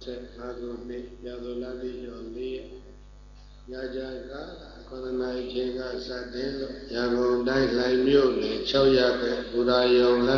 Agone, Yadoladi Yoli, Yajaga, Konanai Jenga Sadelo, Yago Dai Laimio, Choyaka, Budayola,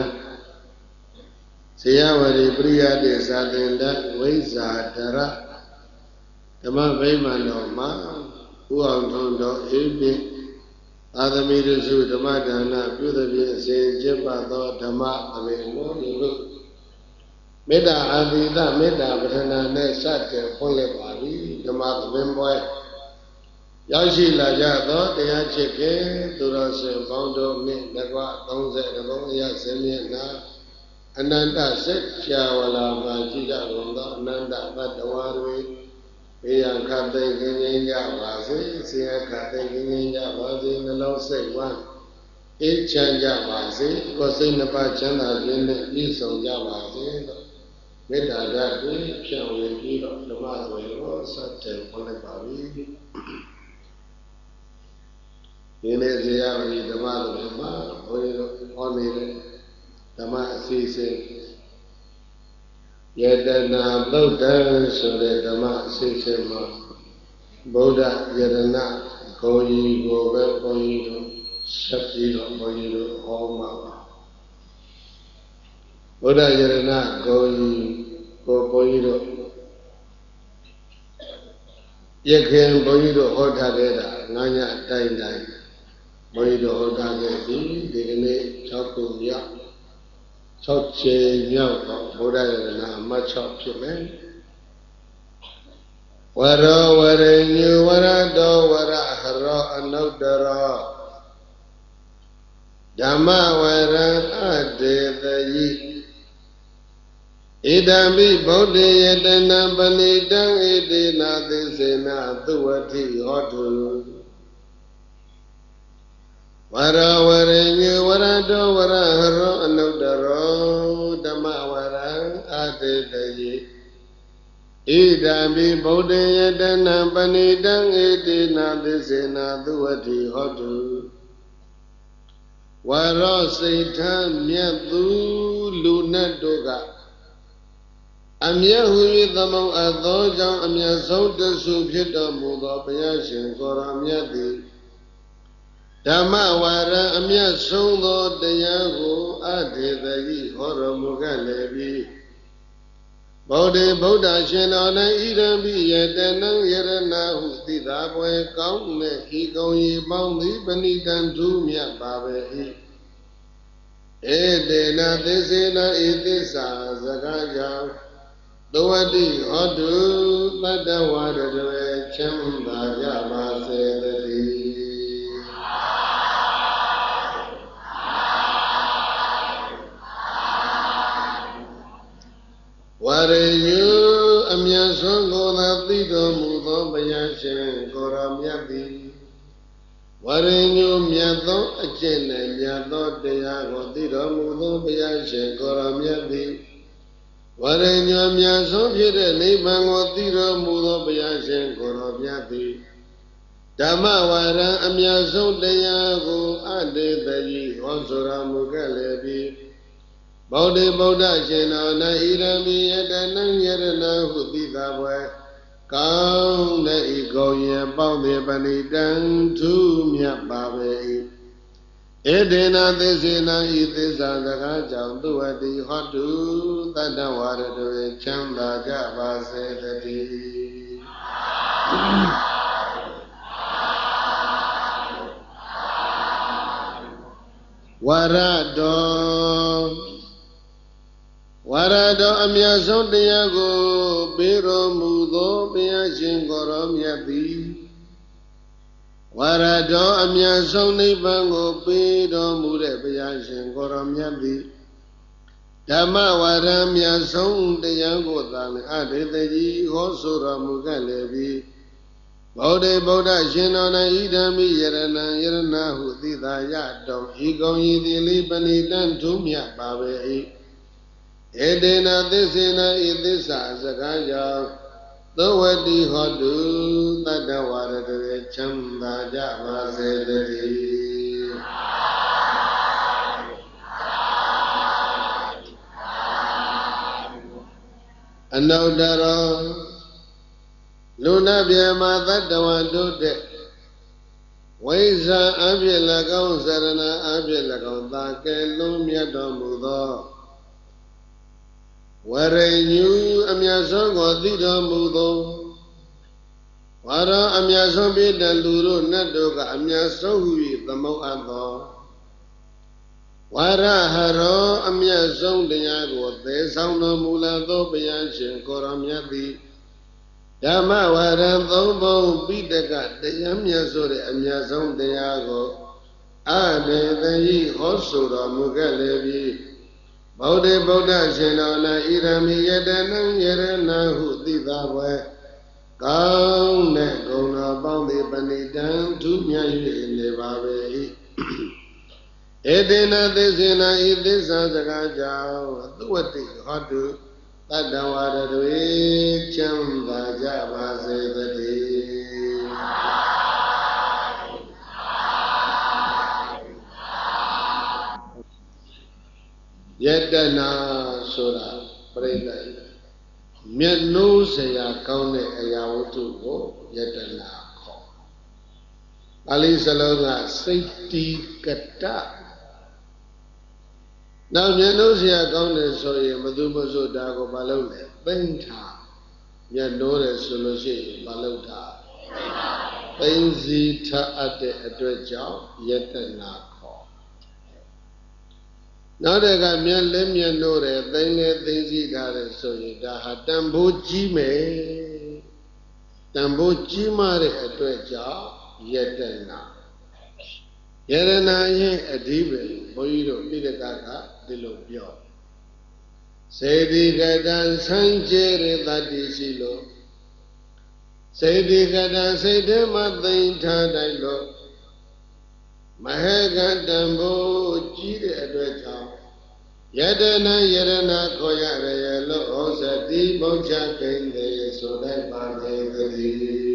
Siyavari Priya de Sadenda, Weza Dara, Tama Vaimano Ma, Uantondo, Ebi, Adamiru Damadana, Buddha, Saint Jebado, Dama, Aveno, Meda Adida, Meda Patana, Sat, Polevari, Dama, Vimboy. Yashi Lajado, the Yacheke, Duras, Bondo, Nagua, Donze, Yasemina, Ananda Set, Chawala, Jija, Nanda, Batawari, Ian Kate, Ginia, Vasi, Sia Kate, Ginia, Vasi, the Low Say one. Each Chanja Vasi, was in the Pachana, Yiso Javasi, Meda Dati, Shawi, Kilo, the Mother, Sat, Polevari. Inezia the mother only the ma season. Yet then Buddha so that the ma season Buddha Yadana go ye go back for you, Shakti for you, all ma. Buddha Yadana go ye go for you. Yakin for you to hold her Nanya Dai. Boyido Hodage, the Chakuya, Choche Yao, Buddha, much of Pimen. Wara, where you were do, wara, haro, anodara. Dama, where I did the ye. Idami, Bodhi, Yedana, Banidang, Edina, this in a duati, or Wara wara nyu wara do wara haro anudaro dhamma wara adetaye idambi bodhe yadana panidang edina disena duwati hotu wara seitha myathu lunat doga amya hu thamau atho jaung amyaဆုံးတဆုဖြစ်တော်မူသောဘုရားရှင်ကိုယ်တော်မြတ်သည် Dhamma Vara Amya Sondo Dayago Adhidagi Horamugalevi Bodhi Buddha Shenona Idambi Yadana Yarana Hustida Boy Kaune Hikoyi Bondi Banitan Tumya Babe Edena Desena Idisa Zagaja Dwadi Hodu Badawada Chamba Yama Sedati Warayu Amya Songo Tito Mudo Bayashin Koramyati Warayu Myato Achene Myato Deyago Tito Mudo Bayashin Koramyati Warayu Amya Sopire Nibango Tito Mudo Bayashin Koramyati Dhamma Vara Amya Son Deyago Ade Dayi Honsura Mugalebi Bodhi Buddha Shenona Idami Yadanang Yadana Hutitabwe Kaung Na Ikoye Bodhi Panidang Tumya Babe Edena Desena Idisa Zaka Jam Duati Hotu Tadawara Due Chanda Java Sedati Warado Warado Amya Sondayago Biro Mudo Bayashin Koramyati Warado Amya Sondibango Biro Mude Bayashin Koramyati Dhamma Varamya Sondayago Dhan Adetaji Hosura Mugalevi Bodhi Buddha Shenona Idami Yarana Yarana Hutita Yadam Hikoyi Dili Panitan Tumya Babe Edena Desena Idisa Zagaya Dawati Hodu Tadawara Chamba Java Sedati Anaudaro Luna Biama Tatawa Dote Waisa Abielagao Sarana Abielagao Take Lumia Mudo Where you Amiasogo Dida Mudo Wara Amiasobi Daluro Nadoga Amiasohi the Moado Wara Haro Amiazon de Yago, the sound of Mulado Bianchin Koramiati Dama Waran Thobo Bidega, the Yamiazore Amiazon de Yago, Ade the Hosura Mugalevi Bode Boda Shenana Irami Yedana Yerena Hudidawe Kaune Gona Bondi Banidan to Nyayi Nevabe. Edena Desina Idisa Zagaja, Duati Hatu, Tadawada Chamba Java Sevati Yedana Sura, Preda Miano Saya Kaune Ayawutu, Yedana Ko Ali Salonga, Safety Kata. Now, Yanosia Gaunes or Madumazo Dago Balone, Benta, Yanore Soloshi, Balota, Benzita at the Adreja, Yetanako. Now they got Mian Nore, then things eat out of Soyida, Dambo Jime, Dambo Jimare Adreja, Yetana. Yerena ye Adibe, Boido, Pidaka. Dilopio. Sedi Gadan Sanjere Dadisilo. Sedi Gadan Sedema Dailo. Mahega Dambo Chide Adwecha. Yedena Koya Rayelo Osa Di Bocha Kende so that Bade.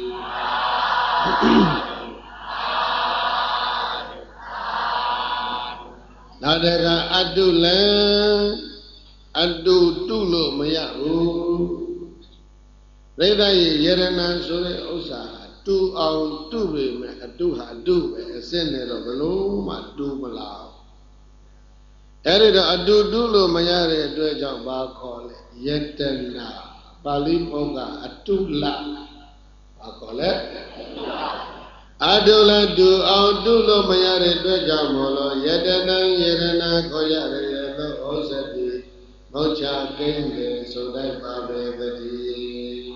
Nadaga Adula Adu Tulo Mayahu Reda Yerena Sore Osa Tu Au Tube Me Aduha Du a Senator Baluma Du Malao Erida Adu Dulo Mayare Dweja Bakole Yetena Bali Ponga Atula Bakole Adula do Audulo Mayare Dweja Molo Yerena Koyare Yellow Osati Mocha Kende so that Babe Gadi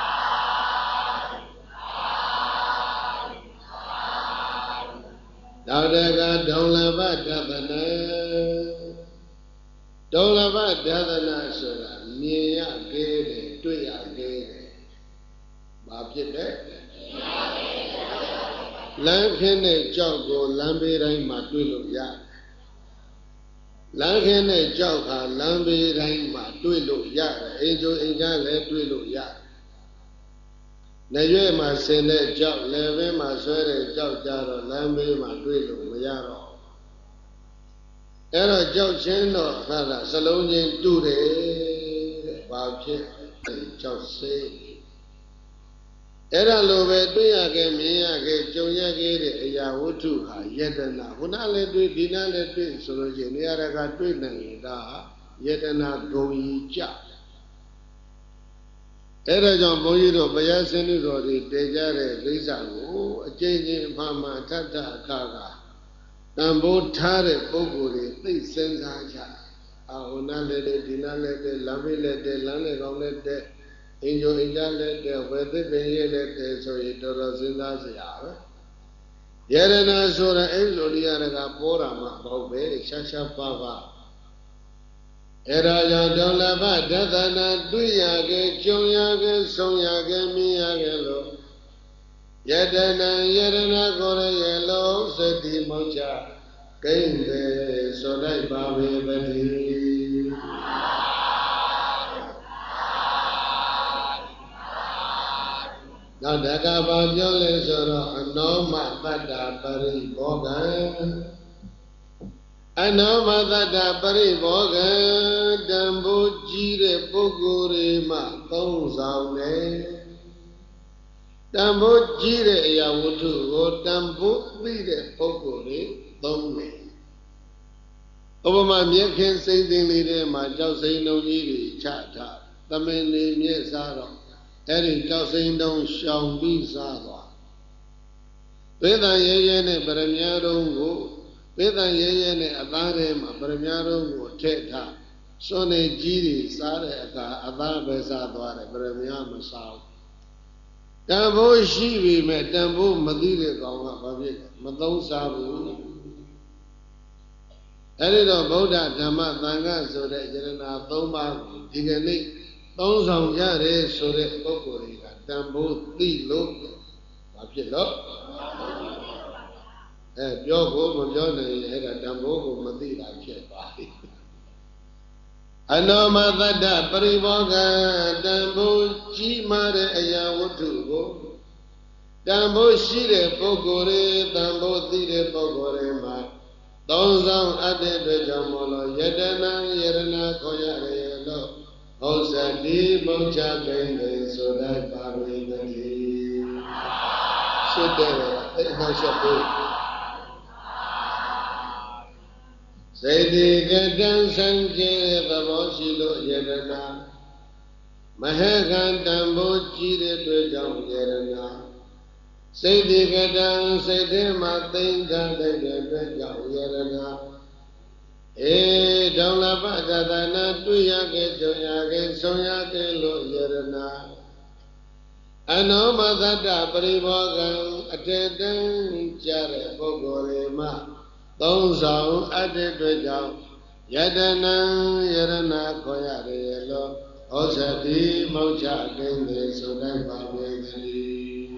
Daudaga Dolava Dadana Sura Nia Gede Tuya Gede Babjede Lankene Jogo Lambi Matulo Ya Lankene Joga Lambi Matulo Ya Angel Ingale Tulo Ya Naye Masene Jog Leve Masere Jog Jaro Lambi Matulo Mayaro Era Jog Cheno Hara Salonian Dure Babje Jog Say Era Love Duyake Miyake Joyake Yawutu Yedana Hunale Dina Leti Soloji Niaraga Twina Yedana Goija Era John Boyiro Bayasini Rodi Dejare Lisago a changing Mama Tata Kaga Nambo Tare Boguri They send Haja Ahunale Dina Lete Lamile Lane Gomete Injo Injale de Wede Beyele de Soyitoro Zinazia. Yerena Sora Exoliaraga Porama Bobe, Shasha Pava. Era Yadolava Dadana Duyage, Joyage, Sonyage, Miyagelo. Yerena Gore Yellow, Seti Mocha, Kende, Sodai Babe Bedi. Now Daga Bajole Soro Anoma Bada Bari Boga Anoma Bada Bari Boga Dambu ကြီးတဲ့ပုဂ္ဂိုလ်တွေမှသုံးဆောင်တယ်တန်ဖိုးကြီးတဲ့အရာဝတ္ထုကိုတန်ဖိုးသိတဲ့ပုဂ္ဂိုလ်တွေသုံးတယ်ဥပမာမြက်ခင်စိမ့်သိမ့်လေးတွေမှာကြောက်စိမ့်လုံးကြီးတွေချထားသမင်လေးမြက်စားတော့အဲ့ဒီကြောက်စိမ့်တုံးရှောင်ပြီးစားသွားသေတန်ရဲရဲနဲ့ပရမညာတုံးကိုသေတန်ရဲရဲနဲ့အသားထဲမှာပရမညာတုံးကိုထည့်ထားစွန်နေကြီးတွေစားတဲ့အခါအသားပဲစားသွားတယ်ပရမညာမစားဘူးတန်ဖိုးရှိပြီမဲ့တန်ဖိုးမသိတဲ့ကောင်ကဘာဖြစ်လဲမသုံးစားဘူးအဲ့ဒီတော့ဗုဒ္ဓဓမ္မသံဃာဆိုတဲ့ယရဏ၃ပါးကိုဒီကနေ့သုံးဆောင်ကြတယ်ဆိုတဲ့ပုဂ္ဂိုလ်တွေကတန်ဖိုးသိလို့ဘာဖြစ်လို့ပြောဖို့မပြောနိုင်ရင်အဲ့ဒါတန်ဖိုးကိုမသိတာဖြစ်သွားပြီအနောမသတ္တပရိဘောဂတန်ဖိုးကြီးမားတဲ့အရာဝတ္ထုကိုတန်ဖိုးရှိတဲ့ပုဂ္ဂိုလ်တွေတန်ဖိုးသိတဲ့ပုဂ္ဂိုလ်တွေမှာသုံးဆောင်အပ်တဲ့အတွက်ကြောင့်မို့လို့ယတနာယရဏခေါ်ရတယ်လို့ဟောစတိမုတ်ချကိန်းတွေဆိုတဲ့ပါဝိနတိစွတ်တဲ့အဲ့ဟောချက်ဖို့စေတိကတံစံကျေသဘောရှိလို့ယတနာမဟကံတံဘောကြီးတဲ့အတွက်ကြောင့်ယတနာစိတ်တိကတံစိတ်ထဲမှာသိမ့်ထားတဲ့အတွက်ကြောင့်ယရဏဒေါလပဒသနာတွေ့ရခဲ့ကြုံရခဲ့ဆုံးရခဲ့လို့ယရဏအနောမသတ္တပရိဘောဂံအတေတံကြတဲ့ပုဂ္ဂိုလ်တွေမှာသုံးဆောင်အပ်တဲ့အတွက်ကြောင့်ယတနာယရဏခေါ်ရတယ်လို့ဟောစတိမုတ်ချကိန်းတွေဆိုတတ်ပါပေသတည်း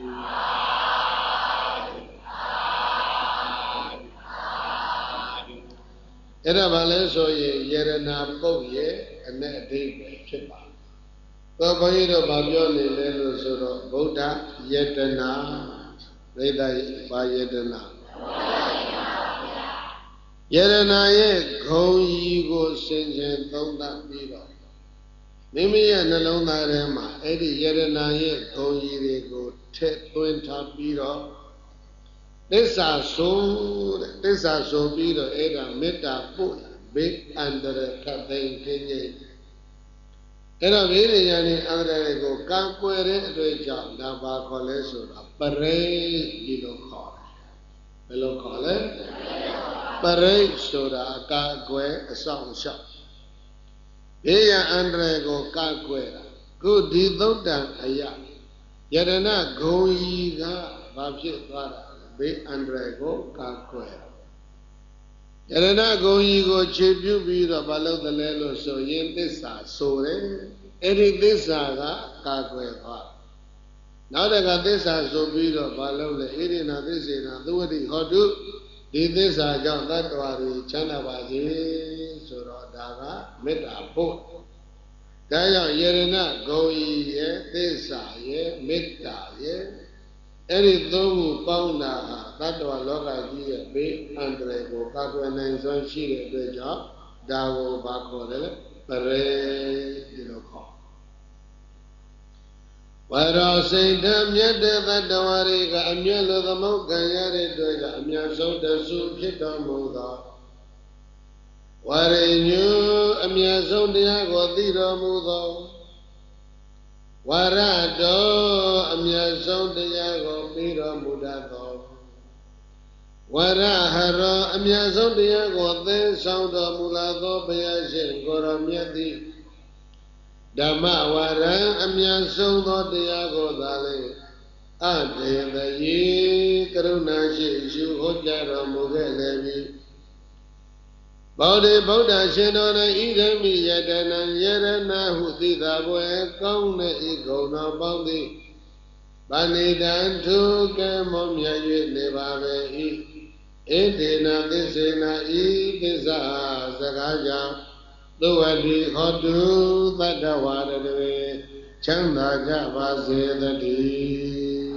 အဲ့ဒါဘာလဲဆိုရင်ယရဏပုတ်ရဲ့အ내အဓိပ္ပာယ်ဖြစ်ပါတော့ဘုန်းကြီးတို့ဗာပြောနေလဲလို့ဆိုတော့ဗုဒ္ဓယတနာပြိဿဘာယတနာယရဏရဲ့ဂုံကြီးကိုစင်ကြယ်သုံးသပ်ပြီးတော့မိမိရဲ့နှလုံးသားထဲမှာအဲ့ဒီယရဏရဲ့ဂုံကြီးတွေကိုထည့်သွင်းထားပြီးတော့သစ္စာဆိုတဲ့သစ္စာဆိုပြီးတော့အဲ့ဒါမေတ္တာပို့ဘေးအန္တရာယ်ခတ်သိမ်းခြင်းကြီးအဲ့တော့ဘေးဉာဏ်နဲ့အန္တရာယ်ကိုကံကွယ်တဲ့အတွက်ကြောင့်ဒါပါခေါ်လဲဆိုတာပရိဒီလိုခေါ်တယ်ဘယ်လိုခေါ်လဲပရိဆိုတာအကာအကွယ်အဆောင်အရှောက်ဘေးရန်အန္တရာယ်ကိုကကွယ်တာခုဒီသုတ်တံအယယရဏဂုံကြီးကဘာဖြစ်သွားတာဘေးအန္တရာယ်ကိုကကွယ်ယရဏဂုံကြီးကိုခြေပြုပြီးတော့ဘာလို့တလဲလို့ဆိုရင်သစ္စာဆိုတယ်အဲ့ဒီသစ္စာကကာကွယ်သွားနောက်တကသစ္စာဆိုပြီးတော့ဘာလို့လဲဣရိနာသစ္စေနာသဝတိဟောတုဒီသစ္စာကြောင့်တတ္တဝါတွေချမ်းသာပါစေဆိုတော့ဒါကမေတ္တာဖို့ဒါကြောင့်ယရဏဂုံကြီးရဲ့သစ္စာရဲ့မေတ္တာရဲ့အဲ့ဒီသုံးခုပေါင်းတာဟာတတ္တဝါလောကကြီးရဲ့ဘေးအန္တရာယ်ကိုကာကွယ်နိုင်စွမ်းရှိတဲ့အတွက်ကြောင့်ဒါကိုဘာခေါ်တယ်လဲပရိဒီလိုခေါ်ဝရောစိတ်ဓာမြတ်တဲ့တတ္တဝါတွေကအမြတ်လို့သမုတ်ခံရတဲ့အတွက်ကြောင့်အမြတ်ဆုံးတဆူဖြစ်တော်မူသောဝရိညုအမြတ်ဆုံးတရားကိုသိတော်မူသောဝရတောအမြတ်ဆုံးတရားကိုပြီးတော်မူတတ်သောဝရဟရောအမြတ်ဆုံးတရားကိုသင်ဆောင်တော်မူလာသောဘုရားရှင်ကိုယ်တော်မြတ်သည်ဓမ္မဝရံအမြတ်ဆုံးသောတရားကိုသာလေအတေတယေကရုဏာရှိရှုဟောကြားတော်မူခဲ့လေပြီဗောဓိဗုဒ္ဓရှင်တော်၌ဣဒံမိယတနံယရဏဟုသိတာပွဲကောင်းတဲ့ဤဂုဏ်တော်ပေါင်းသည်ဗဏိတံထုကဲမောမြတ်၍နေပါပဲဤဣဒေနသစ္စေနဤသစ္စာစကားကြောင့်သုဝတိဟောတုတတ္တဝါတွေချမ်းသာကြပါစေတည်း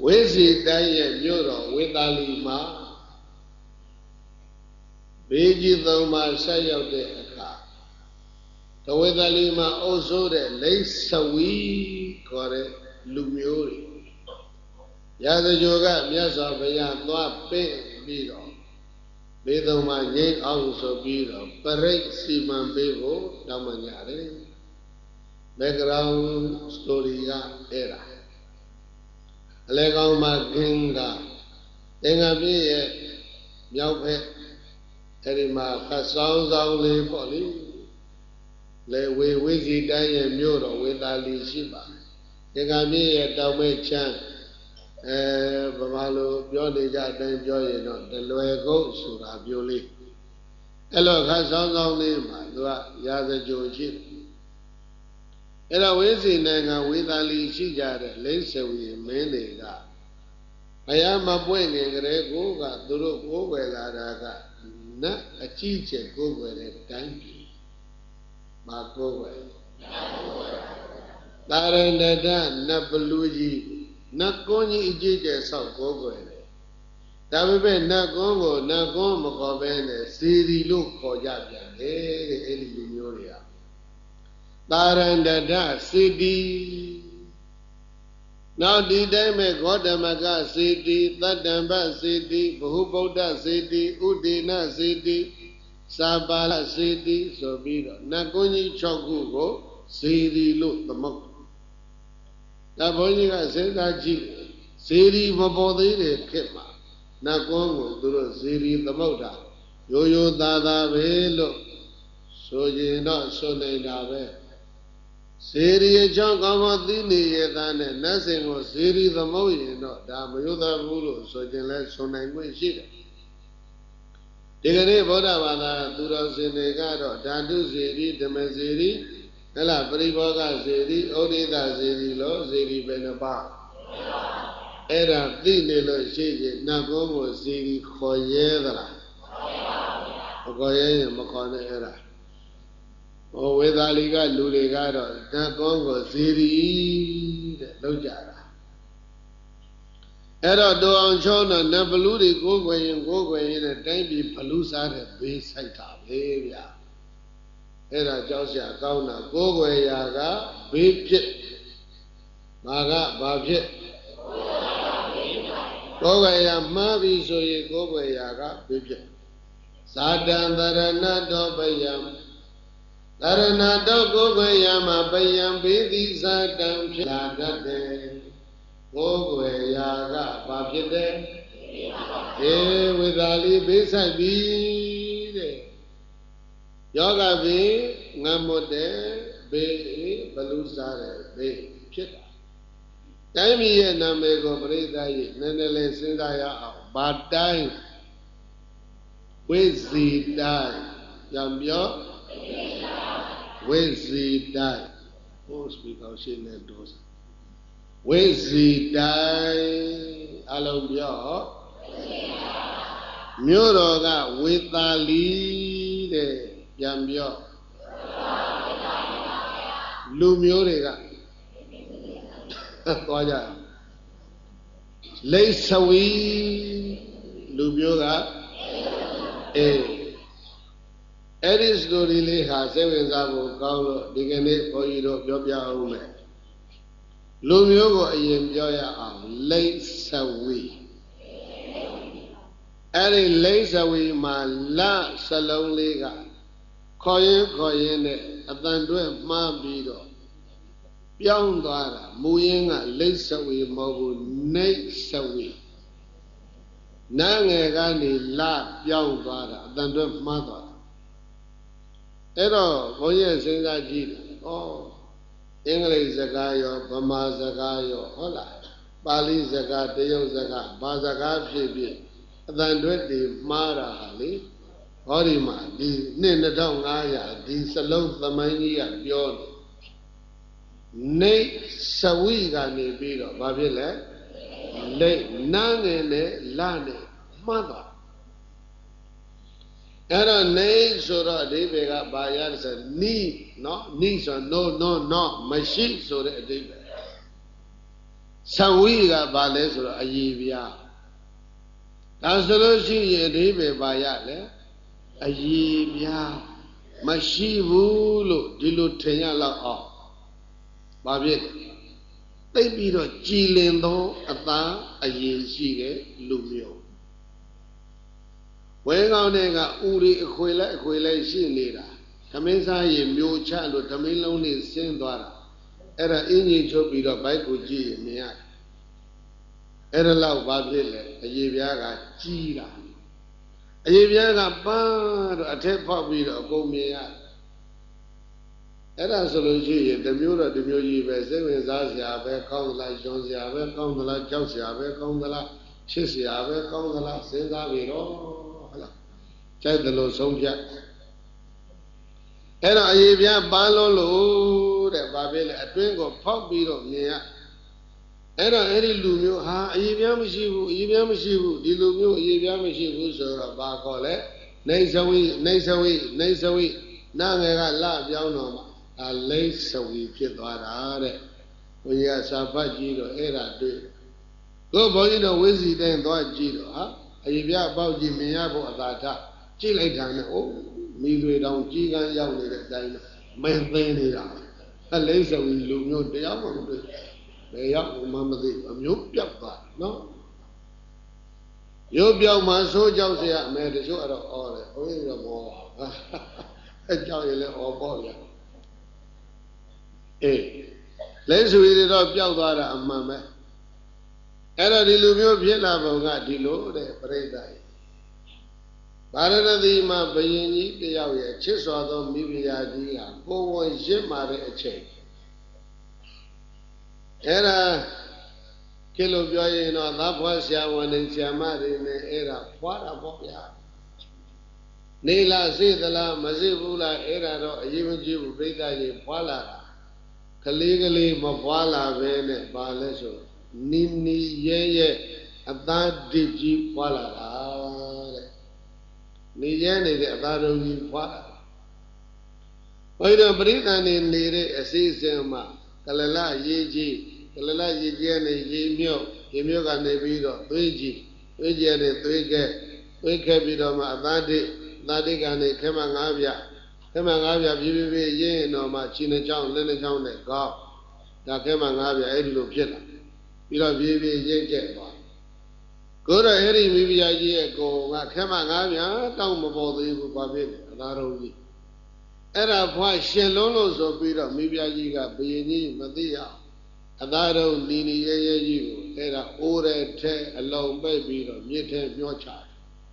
ဝိစီတိုင်းရဲ့မြို့တော်ဝေသာလီမှာဘေးကြီးသုံးပါးဆက်ရောက်တဲ့အခါတဝေသာလီမှာအုပ်စိုးတဲ့လိတ်ဆဝီခေါ်တဲ့လူမျိုးတွေရာဇဂိုကမြတ်စွာဘုရားသွားပင့်ပြီးတော့ဘေးသုံးပါးငြိမ်းအောင်ဆိုပြီးတော့ပရိတ်စီမံပေးဖို့တောင်းပန်ကြတယ် background story ကအဲ့ဒါအလဲကောင်းမှာဂင်းကသင်္ကန်းပြည့်ရဲ့မြောက်ဘက်အဲ့ဒီမှာခတ်ဆောင်ဆောင်လေးပေါ့လေလေဝိစီတိုင်းရဲ့မြို့တော်ဝေသာလီရှိပါသင်္ကန်းပြည့်ရဲ့တောင်ဘက်ချမ်းဗမာလိုပြောနေကြအတိုင်းပြောရင်တော့တလွယ်ကုန်းဆိုတာပြောလေးအဲ့လိုခတ်ဆောင်ဆောင်လေးမှာသူကရာဇကြိုရှိအဲ့တော့ဝိစီနိုင်ငံဝေသာလီရှိကြတဲ့လိမ့်စဝီမင်းတွေကဘုရားမပွင့်ခင်ကလေးကိုကသူတို့ကိုးကွယ်လာတာကနတ်အကြီးကျယ်ကိုးကွယ်တဲ့တိုင်းပြည်မှာကိုးကွယ်တာရဏတနတ်ဘလူကြီးနတ်ကုန်းကြီးအကြီးကျယ်ဆောက်ကိုးကွယ်တယ်ဒါပေမဲ့နတ်ကုန်းကိုနတ်ကုန်းမခေါ်ဘဲနဲ့စီရီလို့ခေါ်ကြပြန်တယ်တဲ့အဲ့ဒီလူမျိုးတွေကတာရဏတစေတီနောက်ဒီတိုင်းမဲ့ဂေါတမကစေတီသတ္တံပစေတီဘဟုဗုဒ္ဓစေတီဥဒေနစေတီစာပါလစေတီဆိုပြီးတော့နတ်ကုန်းကြီး6ခုကိုစေတီလို့သမုတ်ဒါဘုန်းကြီးကစဉ်းစားကြည့်စေတီမပေါ်သေးတဲ့ခေတ်မှာနတ်ကုန်းကိုသူတို့စေတီသမုတ်တာရိုးရိုးသားသားပဲလို့ဆိုရင်တော့ဆိုနေတာပဲစေရီအကြောင်းကောင်းမသိနေရတဲ့နတ်စင်ကိုစေရီသမုတ်ရင်တော့ဒါမယုသဘူးလို့ဆိုခြင်းလဲဆိုနိုင်ခွင့်ရှိတယ်ဒီကနေ့ဗုဒ္ဓဘာသာသူတော်စင်တွေကတော့ဓာတုစေရီဓမ္မစေရီဟဲ့လားပရိဘောဂစေရီဩဒိတစေရီလို့စေရီပဲနှပါအဲ့ဒါသိနေလို့ရှိရင်နတ်ကုန်းကိုစေရီခေါ်ရဲသလားမခေါ်ရဲရင်မခေါ်နဲ့အဲ့ဒါဝေသာလီကလူတွေကတော့နတ်ကုန်းကိုစေရီတဲ့လောက်ကြတာအဲ့တော့တောအောင်ချောင်းတော့နတ်ဘလူတွေကိုးကွယ်ရင်နဲ့တိုင်းပြည်ဘလူစားတဲ့ဘေးဆိုင်တာပဲဗျာအဲ့ဒါကြောက်စရာကောင်းတာကိုးကွယ်ရာကဘေးဖြစ်မာကဘာဖြစ်ကိုးကွယ်ရာမှားပြီဆိုရင်ကိုးကွယ်ရာကဘေးဖြစ်ဇာတံတရဏတောပယံတရဏတောကိုးကွယ်ရာမှာပယံဘေးတိဇာတံဖြစ်လာတတ်တယ်ကိုးကွယ်ရာကဘာဖြစ်တယ်ဝေသာလီဘေးဆိုင်ပြီတဲ့ယောဂဘေးငတ်မွတ်တဲ့ဘေးဘလူစားတဲ့ဘေးဖြစ်တာတိုင်းပြည်ရဲ့နာမည်ကိုပရိသတ်ကြီးနည်းနည်းလေးစဉ်းစားရအောင်ဘာတိုင်းဝိစီတိုင်းပြန်ပြောဝိစီတိုင်းဟိုစပီကာရှင်းနေတော့ဝိစီတိုင်းအလုံးပြောမြို့တော်ကဝေသာလီတဲ့ပြန်ပြောလူမျိုးတွေကသွားကြလိတ်ဆဝီလူမျိုးကအဲ့ဒီစတိုရီလေးဟာစိတ်ဝင်စားဖို့ကောင်းလို့ဒီကနေ့ဘုန်းကြီးတို့ပြောပြအောင်မယ်လူမျိုးကိုအရင်ပြောရအောင်လိတ်ဆဝီအဲ့ဒီလိတ်ဆဝီမှာလစလုံးလေးကခေါ်ရင်နဲ့အတန်တွဲမှားပြီးတော့ပြောင်းသွားတာမူရင်းကလိတ်ဆဝီမဟုတ်ဘူးနေဆဝီနာငယ်ကနေလပြောင်းသွားတာအတန်တွဲမှားသွားတာအဲ့တော့ဘုန်းကြီးစဉ်းစားကြည့်တယ်ဩအင်္ဂလိပ်စကားရောဗမာစကားရောဟုတ်လားပါဠိစကားတရုတ်စကားဘာစကားဖြစ်ဖြစ်အတန်တွဲတွေမှားတာဟာလေဟောဒီမှာဒီနှစ်2500ဒီစလုံးသမိုင်းကြီးကပြောတယ်နေဆဝိကနေပြီးတော့ဘာဖြစ်လဲလိတ်နာငယ်နဲ့လနဲ့မှားသွားအဲ့တော့နေဆိုတော့အဓိပ္ပာယ်ကဘာရလဲဆိုနိနော်နိဆို no မရှိဆိုတဲ့အဓိပ္ပာယ်ဆ Sanwiga Bales or Ayivia. Asoloshi Ribe Bayale Ayivia Mashivu Dilutenya La Babit. They be the Chilendo Ata Ayi Lumio. When on Nega Uri Equila Shinida. Tamesa ye mule child or Tamilon is Sendora. Era Inni Chopido Baikuji Miak. Era Lau Babile, a Yiviaga Chira. A Yiviaga Band, a tepa with a Gomia. Era Soluji, the Mura, the Muji, Seven Zazia, Becon la Jonsia, Becon la Josia, Becon la Chisia, Becon la Senda Viro. Check the low Sompia. Era Ayivia Balolo, the Babel, a twinkle pop beat of Nia. Era Eri Lumio, ha, Yiviamashivu, Dilumio, Yiviamashivu, so Bacole, Nasawi, Nanga La Bianoma, a lace we pit are. We are Sapagiro, Era do. Go Bolino Wizzy then thought Giro, ha? Ayivia about Jimiabo at that time. Chile, oh. Me down Gigan young diner, maintain a laser will loom no diamond. They up mamma the mute no. You be out my soldiers here, made the show at all, only the more. A jolly or boy. Eh, let's read it up, Yaldara and Mamma. Era di Lumio Piela got dilo, the Preda. Baranadima Bayini, the Yawya, Chiswado, Mibiadi, go one Jimare a check. Era Kilo Joyino, that was Yawan and Siamari in the era, what a bobia. Nila Zidala, Mazibula, era, even Jibu, Brida, Pala, Caligally, Mapala, Vene, Baleso, Nini, Ye, at that digi Pala. Nijani the Abaru Pala. Why don't bring an near a season? Kalala Yeji, Kalala Yejiani, Yemio and Nevido, Tuiji, Tujiani, Tuike, Tuikabidoma, Nadi, Nadigani, Kemangavia, Bibi, Ye, no, Machina Chown, Lenny Chown, God, Da Kemangavia, Edu Pilla. You don't Bibi, Ye, go to Harry, maybe a year ago, I came on down about the Babin, Narogi. Era why Shelonos of Peter, maybe a year, Bayani, Madia, Anaro, Nini, you, era Ore, Te, a long baby, Yete, your child.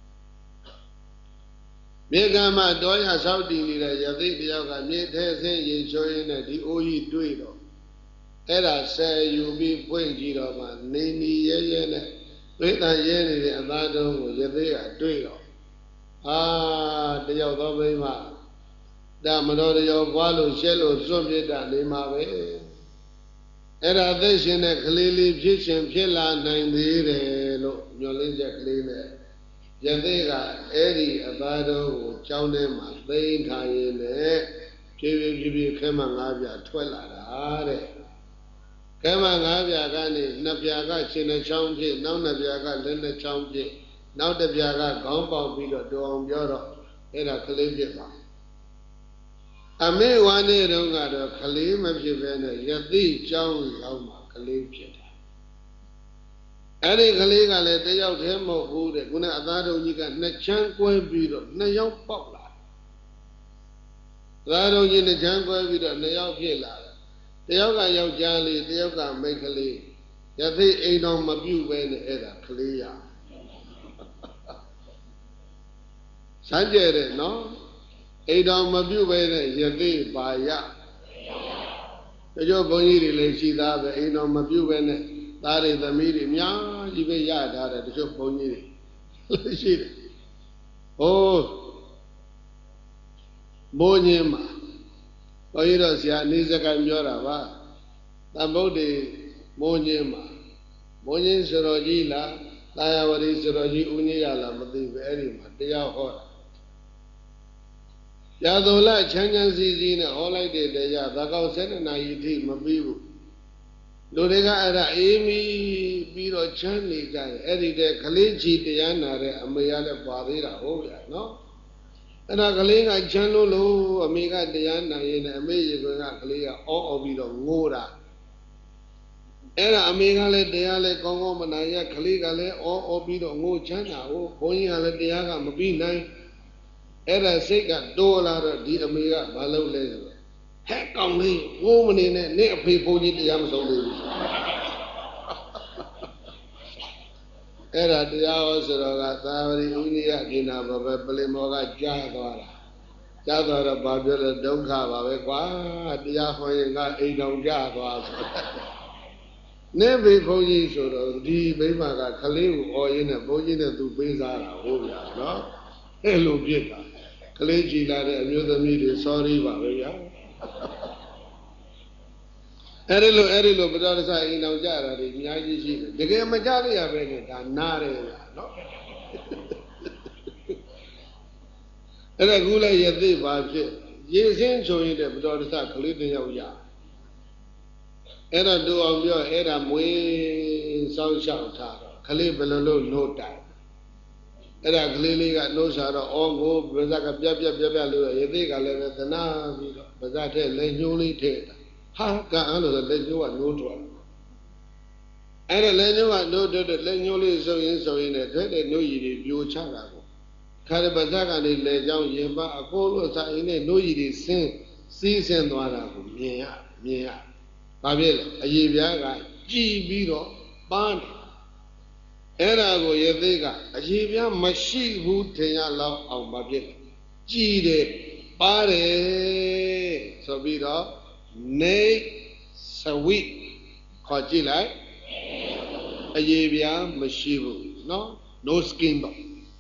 Megama, Doya, Saudi, Yadia, Yete, say, you join at the Oyi Duido. Era say, you be Puengido, man, Nini, Yene. With a yenny and that was a doing. Ah, the Yodobima. Damanori of Wallo, Shello, Soviet, and Limawe. Era this in a clearly Egyptian Pilla, 90, Yolinja cleaner. Yadega, Eddie, Abado, Chownema, they tie in there. Give you Kemangavia, 12. Kemangavia Gani, Napiaga, China Chomji, now Napiaga, Linda Chomji, now the Piaga, Gomba, Bido, Dom Yoro, in a Kalibia. I may one day don't got a Kalim of Jivena, Yadi, Jones, Alma, Kalibia. Any Kaliga let the out him of food, when I thought you got Nachanque Bido, Nayo Popla. That only the Janque Bido, Nayo Pila. The yoga young jolly, the yoga make a lead. Yet they ain't on my view when the era clear. Sanjay, no? Ain't on my view when they by ya. The job on you, she that ain't on my view when that is the medium. Ya, you be yard out at the shop on you. Oh, Bonyema. Oiros ya Nizaka Myorava, Tambodi Monyema, Monyin Sorojila, Layawari Soroji Uniala, Mati very Matia Hora. Yadola Changan Zizina, all I did, the Yadako said, and I eat Mabibu. လူတွေကအဲ့ဒါအေးမီပြီးတော့ချမ်းနေကြတယ်အဲ့ဒီတဲ့ကလေးကြီးတရားနာတဲ့အမေကလည်းပါသေးတာဟုတ်ဗျာနော်အဲ့ဒါကလေးကချမ်းလို့အမေကတရားနာရင်လည်းအမေရေခွင်ကကလေးကအော်ပြီးတော့ငိုတာအဲ့ဒါအမေကလည်းတရားလည်းကောင်းကောင်းမနာရကလေးကလည်းအော်ပြီးတော့ငိုချမ်းတာဟုတ်ဘုန်းကြီးကလည်းတရားကမပြီးနိုင်အဲ့ဒါစိတ်ကတိုးလာတော့ဒီအမေကမလုပ်လဲဆိုဟဲ့ကောင်လေးငိုမနေနဲ့နေ့အဖေဘုန်းကြီးတရားမဆုံးသေးဘူးအဲ့ဒါတရားဟောဆိုတော့ကသာဝတိဥနိယကိနာဘပဲပလင်မောကကြားသွားတာကြားသွားတော့ဘာပြောလဲဒုက္ခပါပဲကွာတရားဟောရင်ကအိမ်တော်ကြသွားဆိုနေဘေဘုန်းကြီးဆိုတော့ဒီမိမကခလေးကိုအော်ရင်းနဲ့ဘုန်းကြီးနဲ့သူပေးစားတာဟုတ်ဗျာနော်အဲ့လိုဖြစ်တာကလေးကြည်လာတဲ့အမျိုးသမီးတွေ sorry ပါပဲဗျာအဲ့ဒီလိုပတော်တဆအိမ်တော်ကြတာတွေအများကြီးရှိတယ်တကယ်မကြလို့ရပဲနဲ့ဒါနားတယ်ဗျာနော်အဲ့ဒါကူလည်းရသိပါဖြစ်ရေစင်းချုံရတဲ့ပတော်တဆကလေးတစ်ယောက်ရအဲ့တော့တူအောင်ပြောအဲ့ဒါမွေးစောင်းရှောက်ထားတော့ကလေးဘယ်လိုလုပ်နှုတ်တိုင်အဲ့ဒါကလေးလေးကနှုတ်စားတော့အော်ကိုဗဇက်ကပြက်လို့ရသိကလည်းပဲသနာပြီးတော့ဗဇက်ထဲလက်ညှိုးလေးထည့်တာဟာကံအဲ့လိုဆိုလက်ညှိုးကနိုးထွက်အဲ့ဒါလက်ညှိုးကနိုးထွက်တဲ့လက်ညှိုးလေးစုံရင်းနဲ့ထွက်တဲ့နှုတ်ရည်တွေပြိုချတာကိုခါရဗဇက်ကနေလေကြောင်းရင်ပါအကိုလို့စာရင်းနဲ့နှုတ်ရည်တွေစီးဆင်းသွားတာကိုမြင်ရဘာဖြစ်လဲအရေးပြားကကြည်ပြီးတော့ပန်းအဲ့ဒါကိုရသေးကအရေးပြားမရှိဘူးထင်ရလောက်အောင်ဘာဖြစ်လဲကြည်တယ်ပါတယ်ဆိုပြီးတော့နေစဝိခေါ်ကြည့်လိုက်အရေးပြားမရှိဘူးနော် no skin တော့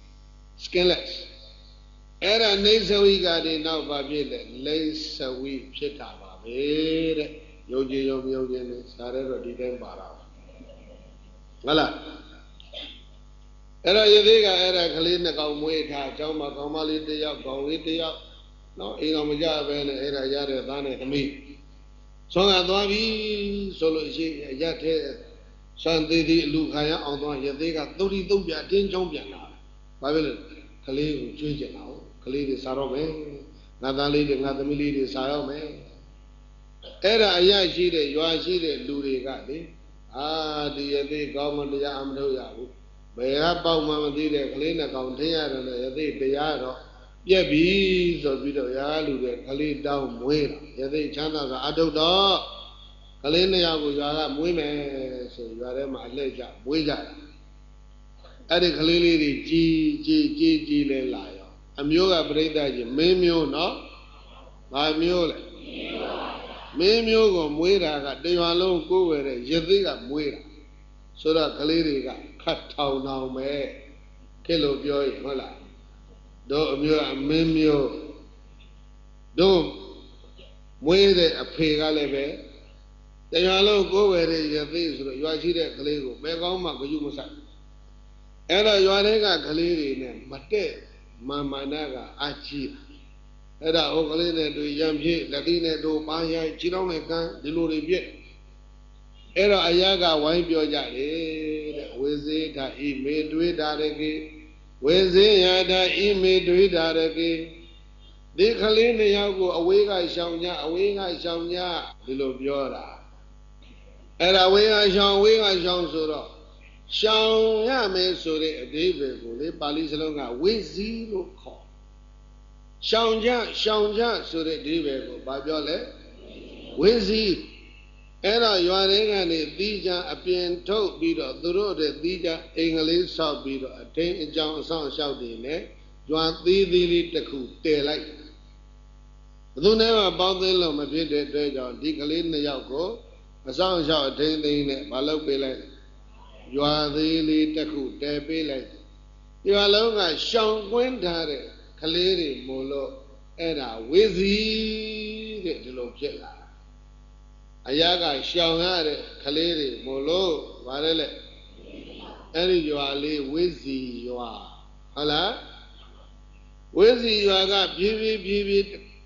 skinless အဲ့ဒါနေစဝိကတွေနောက်ဘာဖြစ်လဲလိစဝိဖြစ်တာပါပဲတဲ့ယုံကြည်ရောမယုံကြည်နဲ့စားရတော့ဒီတိုင်းပါတာဟုတ်လားအဲ့တော့ယသေးကအဲ့ဒါကလေးနှစ်ကောင်မွေးထားအเจ้าမှာကောင်မလေးတစ်ယောက်ကောင်လေးတစ်ယောက်နော်အိမ်တော်မကြပဲနဲ့အဲ့ဒါရတဲ့သားနဲ့သမီးဆွမ်းကသွားပြီဆိုလို့ရှိရင်ရက်တဲ့ဆွမ်းသေးသေးအလူခံရအောင်သွားယသေးကသုတ်တိသုတ်ပြတင်းချောင်းပြန်လာဘာဖြစ်လဲကလေးကိုကျွေးကျင်တာဟုတ်ကလေးတွေစားတော့မယ်ငါသားလေးတွေငါသမီးလေးတွေစားတော့မယ်အဲ့ဒါအရရှိတဲ့ရွာရှိတဲ့လူတွေကလေဒီယသိကောင်းမတရားအမထုတ်ရဘူးဘယ်ကပေါက်မှမသိတဲ့ကလေးနဲ့ကောင်ထင်းရတယ်လေယသိတရားတော့ပြက်ပြီဆိုပြီးတော့ရာလူတွေကလေးတောင်းမွေးတာယသိချမ်းသာစွာအထုတ်တော့ကလေးနှစ်ယောက်ကိုရွာကမွေးမယ်ဆိုရွာထဲမှာအလှည့်ကြမွေးကြတာအဲ့ဒီကလေးလေးတွေကြီးလဲလာရောအမျိုးကပြိဿကြီးမင်းမျိုးနော်ဘာမျိုးလဲမင်းမျိုးကိုမွေးတာကတရွာလုံးကိုယ်ဝယ်တဲ့ရသေးကမွေးတာဆိုတော့ကလေးတွေကခတ်ထောင်ပဲကဲလို့ပြောရင်ဟုတ်လားတို့အမျိုးအမင်းမျိုးတို့မွေးတဲ့အဖေကလည်းပဲတရွာလုံးကိုယ်ဝယ်တဲ့ရသေးဆိုတော့ရွာရှိတဲ့ကလေးကိုဘယ်ကောင်းမှဂရုမစိုက်အဲ့တော့ရွာထဲကကလေးတွေနဲ့မတက်မာနကအကြီးအဲ့ဒါဟိုကလေးနဲ့တွေ့ရံပြည့်လက်သီးနဲ့တို့ပါရိုက်ခြေထောက်နဲ့ကန်းဒီလိုတွေပြည့်အဲ့တော့အရာကဝိုင်းပြောကြတယ်တဲ့ဝေစေတာဤမေတွေးတာရကေဝေစေရတာဤမေတွေးတာရကေဒီကလေးနှစ်ယောက်ကိုအဝေးကရှောင်ကြဒီလိုပြောတာအဲ့ဒါဝေးကရှောင်ဆိုတော့ရှောင်ရမယ်ဆိုတဲ့အဓိပ္ပာယ်ကိုလေပါဠိစလုံးကဝေစီလို့ခေါ်ရှောင်ကြဆိုတဲ့ဒီဘယ်ကိုဘာပြောလဲဝေစီအဲ့တော့ရွာထဲကနေသီးကြအပြင်ထုတ်ပြီးတော့သူတို့တဲ့သီးကြအင်္ဂလိပ်ဆောက်ပြီးတော့အထိန်အကြောင်းအဆောင်အရှောက်တွေနဲ့ရွာသေးလေးတစ်ခုတည်လိုက်ဘယ်သူနဲ့မှပေါင်းသိလို့မဖြစ်တဲ့အတွက်ကြောင့်ဒီကလေးနှစ်ယောက်ကိုအဆောင်အရှောက်အထိန်သိမ်းနဲ့မလုပ်ပေးလိုက်ရွာသေးလေးတစ်ခုတည်ပေးလိုက်ရွာလုံးကရှောင်ကွင်းထားတဲ့ကလေးတွေမို့လို့အဲ့ဒါဝေစီတဲ့ဒီလိုဖြစ်လာအရာကရှောင်ရတဲ့ကလေးတွေမို့လို့ဗါလဲလေအဲ့ဒီရွာလေးဝေစီရွာဟုတ်လားဝေစီရွာကပြေးခ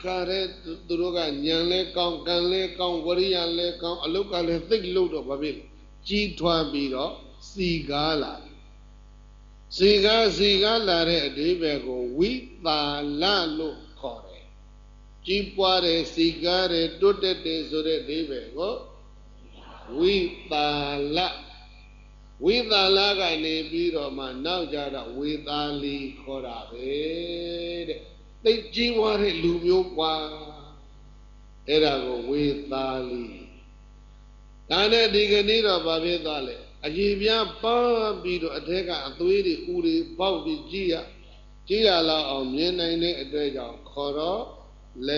တဲ့သူတို့ကညံလဲကောင်းကံလဲကောင်းဝရိယလဲကောင်းအလုတ်ကလည်းသိလို့တော့ဘာဖြစ်လဲကြီးထွားပြီးတော့စီကားလာစီကားလာတဲ့အဓိပ္ပာယ်ကိုဝိသာလလို့ခေါ်တယ်ကြီးပွားတယ်စီကားတယ်တိုးတက်တယ်ဆိုတဲ့အဓိပ္ပာယ်ကိုဝိသာလကနေပြီးတော့မှနောက်ကြတော့ဝေသာလီခေါ်တာပဲတဲ့သိကြီးပွားတဲ့လူမျိုးပွားအဲ့ဒါကိုဝေသာလီဒါနဲ့ဒီကနေ့တော့ဘာဖြစ်သွားလဲအကြီးပြားပန်းပြီးတော့အထက်ကအသွေးတွေဥတွေပေါက်ပြီးကြီးရလောက်အောင်မြင်နိုင်တဲ့အတွက်ကြောင့်ခေါ်တော့လေ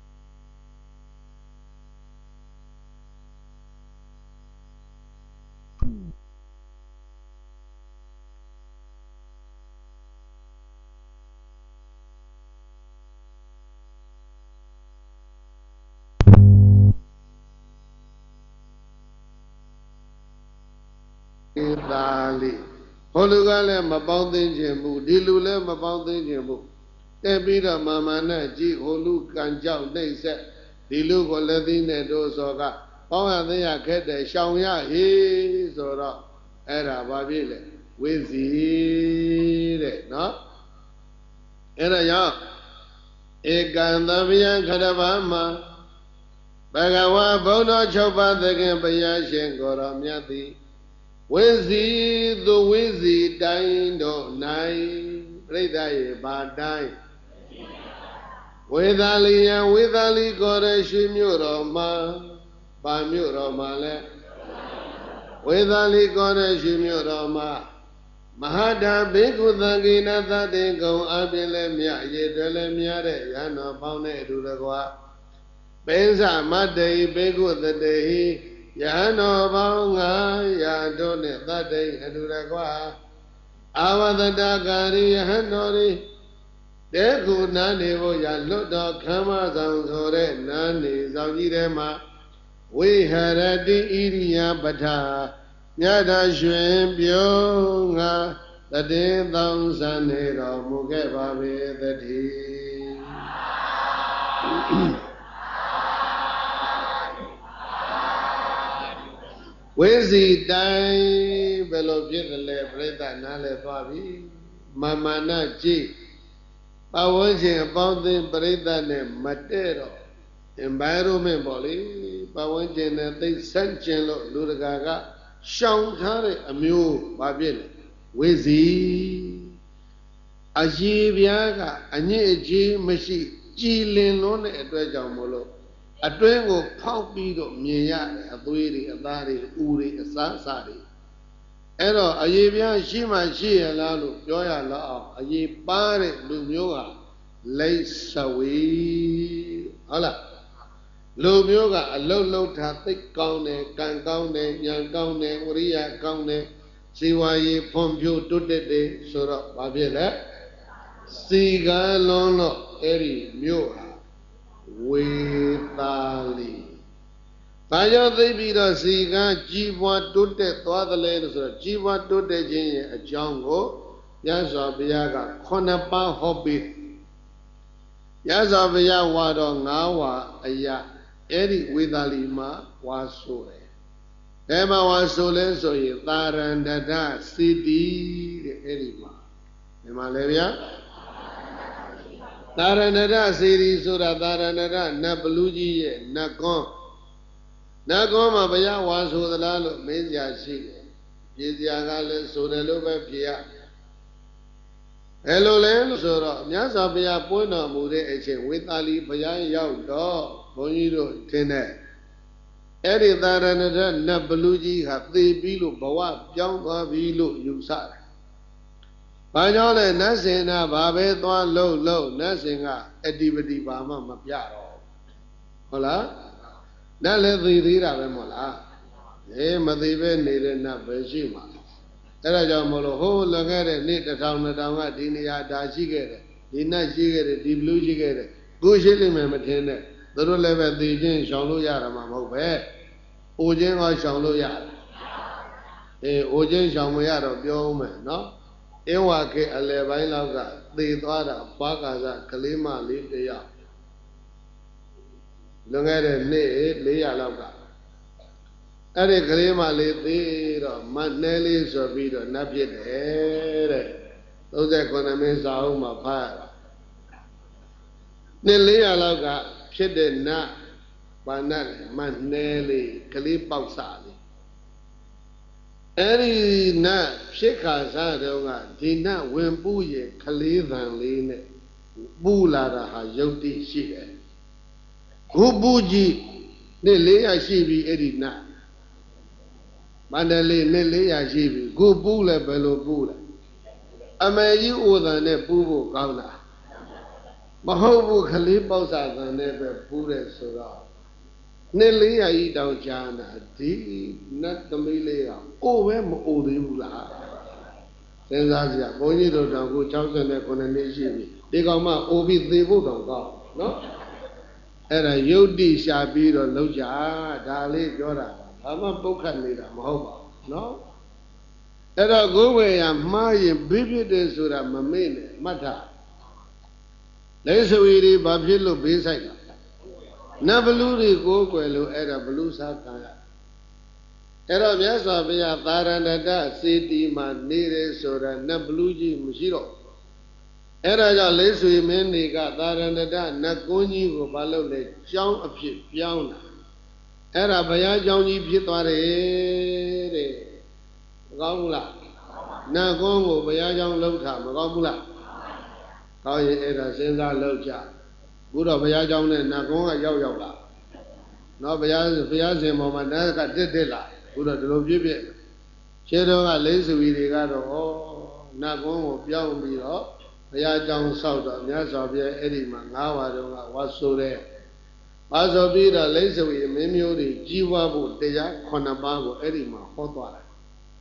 သာလီဟိုလူကလည်းမပေါင်းသိခြင်းဘူးဒီလူလည်းမပေါင်းသိခြင်းဘူးတက်ပြီးတော့မာနကြည့်ဟိုလူကံကြောက်နှိမ့်ဆက်ဒီလူကိုလည်းသိနေတို့ဆိုကပေါင်းရသိရခက်တယ်ရှောင်ရဟေးဆိုတော့အဲ့ဒါဘာဖြစ်လဲဝိဇီတဲ့နော်အဲ့ဒါကြောင့်ဧကံသဗ္ဗယံခရဗမှာဘဂဝါဗုဒ္ဓ6ပါးသခင်ဘုရားရှင်ကိုရောမြတ်သည်ဝိဇီသူဝိဇီတိုင်းတို့၌ပြိဿရေဘာတိုင်းဝေသာလီယံဝေသာလီကိုရရှိမြို့တော်မှာဘာမြို့တော်မှာလဲဝေသာလီကိုရရှိမြို့တော်မှာမဟာတာဘေကုသံကိနသတေကုံအပြင်လည်းမြအရေတွယ်လည်းများတဲ့ရဟန်းတော်ပေါင်းတဲ့အတူတကွာပိဉ္စမတ္တေဘေကုသတေဟိယဟန်တော်ပေါင်း900တို့နဲ့သတ္တိအတူတကွာအာဝတ္တကာရိယဟန်တော်တွေတဲခုနာနေဖို့ရလွတ်တော်ခမ်းမဆောင်ဆိုတဲ့နာနေဆောင်ကြီးထဲမှာဝိဟရတိဣရိယပဋ္ဌာညတာရွှင်ပြုံးငါတတေသောစံနေတော်မူခဲ့ပါပေသတည်းဝိဇီတိုင်းဘယ်လိုဖြစ်တယ်လဲပြိဿနားလဲသွားပြီမာနကြည့်ပဝန်းကျင်အပေါင်းအသင်းပြိဿနဲ့မတည့်တော့ environment ပေါ့လေပဝန်းကျင်နဲ့သိဆန့်ကျင်လို့လူတကာကရှောင်ထားတဲ့အမျိုးဘာဖြစ်လဲဝိဇီအကြီးပြားကအညစ်အကြေးမရှိကြည်လင်လွန်းတဲ့အတွက်ကြောင့်မို့လို့အတွင်းကိုဖောက်ပြီးတော့မြင်ရတယ်အသွေးတွေအသားတွေဥတွေအစားအစာတွေအဲ့တော့အရေးပြားရှိမှရှိရလားလို့ပြောရလောက်အောင်အရေးပါတဲ့လူမျိုးဟာလိတ်ဆဝေဟုတ်လားလူမျိုးကအလုတ်လုတ်ထားသိကောင်းတယ်ကံကောင်းတယ်ဉာဏ်ကောင်းတယ်ဝရိယကောင်းတယ်ဇီဝရေးဖွံ့ဖြိုးတိုးတက်တယ်ဆိုတော့ဘာဖြစ်လဲစီကံလွန်တော့အဲ့ဒီမျိုးဟာဝေသာလီဘာကြောင့်သိပြီးတော့စီကံကြီးပွားတိုးတက်သွားတယ်လဲဆိုတော့ကြီးပွားတိုးတက်ခြင်းရဲ့အကြောင်းကိုရသော်ဘုရားက9ပါးဟောပြီးရသော်ဘုရားဝါတော်9ဝါအရာအဲ့ဒီဝေသာလီမှာဝါဆိုတယ်ဘယ်မှာဝါဆိုလဲဆိုရင်သာရဏတစီတီတဲ့အဲ့ဒီမှာဘယ်မှာလဲဗျာသာရဏတစီတီဆိုတာသာရဏတနတ်ဘလူးကြီးရဲ့နတ်ကွန်းမှာဘုရားဝါဆိုသလားလို့မေးကြရှိတယ်ပြေစရာကလည်းဆိုတယ်လို့ပဲဖြေရဘယ်လိုလဲလို့ဆိုတော့မြတ်စွာဘုရားပွင့်တော်မူတဲ့အချိန်ဝေသာလီဘုရားရောက်တော့ဘုန်းကြီးတို့ထင်တယ်အဲ့ဒီသာရဏတနတ်ဘလူးကြီးဟာသေပြီးလို့ဘဝပြောင်းသွားပြီလို့ယူဆတယ်။ဘာကြောင့်လဲနတ်စင်နာဘာပဲသွားလို့နတ်စင်ကအတ္တိပတိဘာမှမပြတော့ဟုတ်လားနတ်လည်းသေသေးတာပဲမဟုတ်လားမသေးပဲနေတဲ့နတ်ပဲရှိမှာအဲ့ဒါကြောင့်မလို့ဟိုးလွန်ခဲ့တဲ့နေ့1000 2000ကဒီနေရာဒါရှိခဲ့တယ်ဒီနတ်ရှိခဲ့တယ်ဒီဘလူးရှိခဲ့တယ်ကိုရှိလိမ့်မယ်မထင်နဲ့သူတို့လည်းပဲသေခြင်းရှောင်လို့ရတာမှမဟုတ်ပဲအိုခြင်းကရှောင်လို့ရတယ်အိုခြင်းရှောင်မရတော့ပြောဦးမယ်နော်အင်းဝါခေအလယ်ပိုင်းလောက်ကသေသွားတာဘွားကာစကလေးမလေးတယောက်လွန်ခဲ့တဲ့နေ့400လောက်ကအဲ့ဒီကလေးမလေးသေးတော့မနှဲလေးဆိုပြီးတော့နတ်ဖြစ်တယ်တဲ့39မင်းစာအုပ်မှာဖတ်ရတာနှစ်400လောက်ကဖြစ်တဲ့နတ်ဘာနတ်လဲမနှဲလေးကလေးပေါက်စားလေးအဲ့ဒီနတ်ဖြစ်ခါစားတော့ကဒီနတ်ဝင်ပူးရဲ့ကလေးသံလေးနဲ့ပူလာတာဟာယုတ်တိရှိတယ်ခုပူကြီးနှစ်400ရှိပြီအဲ့ဒီနတ်မန္တလေးနှစ်400ရှိပြီခုပူးလဲဘယ်လိုပူးလဲအမေကြီးဥဒံနဲ့ပူးဖို့ကောင်းလားမဟုတ်ဘူးခလေးပေါက်စာသံနဲ့ပဲပူးတယ်ဆိုတော့နှစ်400ကြီးတောင်ကြာတာဒီနတ်သမီးလေးကအိုပဲမအိုသေးဘူးလားစဉ်းစားကြဘုန်းကြီးတို့တောင်ခု69နှစ်ရှိပြီဒီကောင်မှအိုပြီးသေဖို့တောင်ကောင်းနော်အဲ့ဒါယုတ်တိရှာပြီးတော့လောက်ကြဒါလေးပြောတာဘာမှပုတ်ခတ်နေတာမဟုတ်ပါဘူးနော်အဲ့တော့ကိုယ်ဝေရမှားရင်ဘေးဖြစ်တယ်ဆိုတာမမေ့နဲ့မှတ်ထားလဲဆိုရီတွေဘာဖြစ်လို့ဘေးဆိုင်တာနတ်ဘလူတွေကိုယ်ွယ်လို့အဲ့ဒါဘလူစားခံရအဲ့တော့မြတ်စွာဘုရားသာရဏတစေတီမှာနေတယ်ဆိုတာနတ်ဘလူကြီးမရှိတော့အဲ့ဒါကြောင့်လေးဆွေမင်းတွေကသာရဏတနတ်ကုန်းကြီးကိုဘာလုပ်လဲကျောင်းအဖြစ်ပြောင်းတာအဲ့ဒါဘုရားကျောင်းကြီးဖြစ်သွားတယ်တဲ့မကောင်းဘူးလားနတ်ကုန်းကိုဘုရားကျောင်းလှုပ်တာမကောင်းဘူးလားကောင်းရင်အဲ့ဒါစဉ်းစားလှုပ်ကြဘုရားဘုရားကျောင်းနဲ့နတ်ကုန်းကရောက်လာနော်ဘုရားရှင်ပေါ်မှာနတ်ကတက်လာဘုရားဒီလိုပြည့်ရှင်းတော့ကလေးစုကြီးတွေကတော့ဩနတ်ကုန်းကိုပြောင်းပြီးတော့ဘုရားကျောင်းဆောက်တော့မြတ်စွာဘုရားအဲ့ဒီမှာ9ပါးတုန်းကဝါဆိုတဲ့ပါဆိုပြီးတော့လိမ့်စုရီမင်းမျိုးတွေကြီးပွားဖို့တရား9ပါးကိုအဲ့ဒီမှာဟောသွားတာ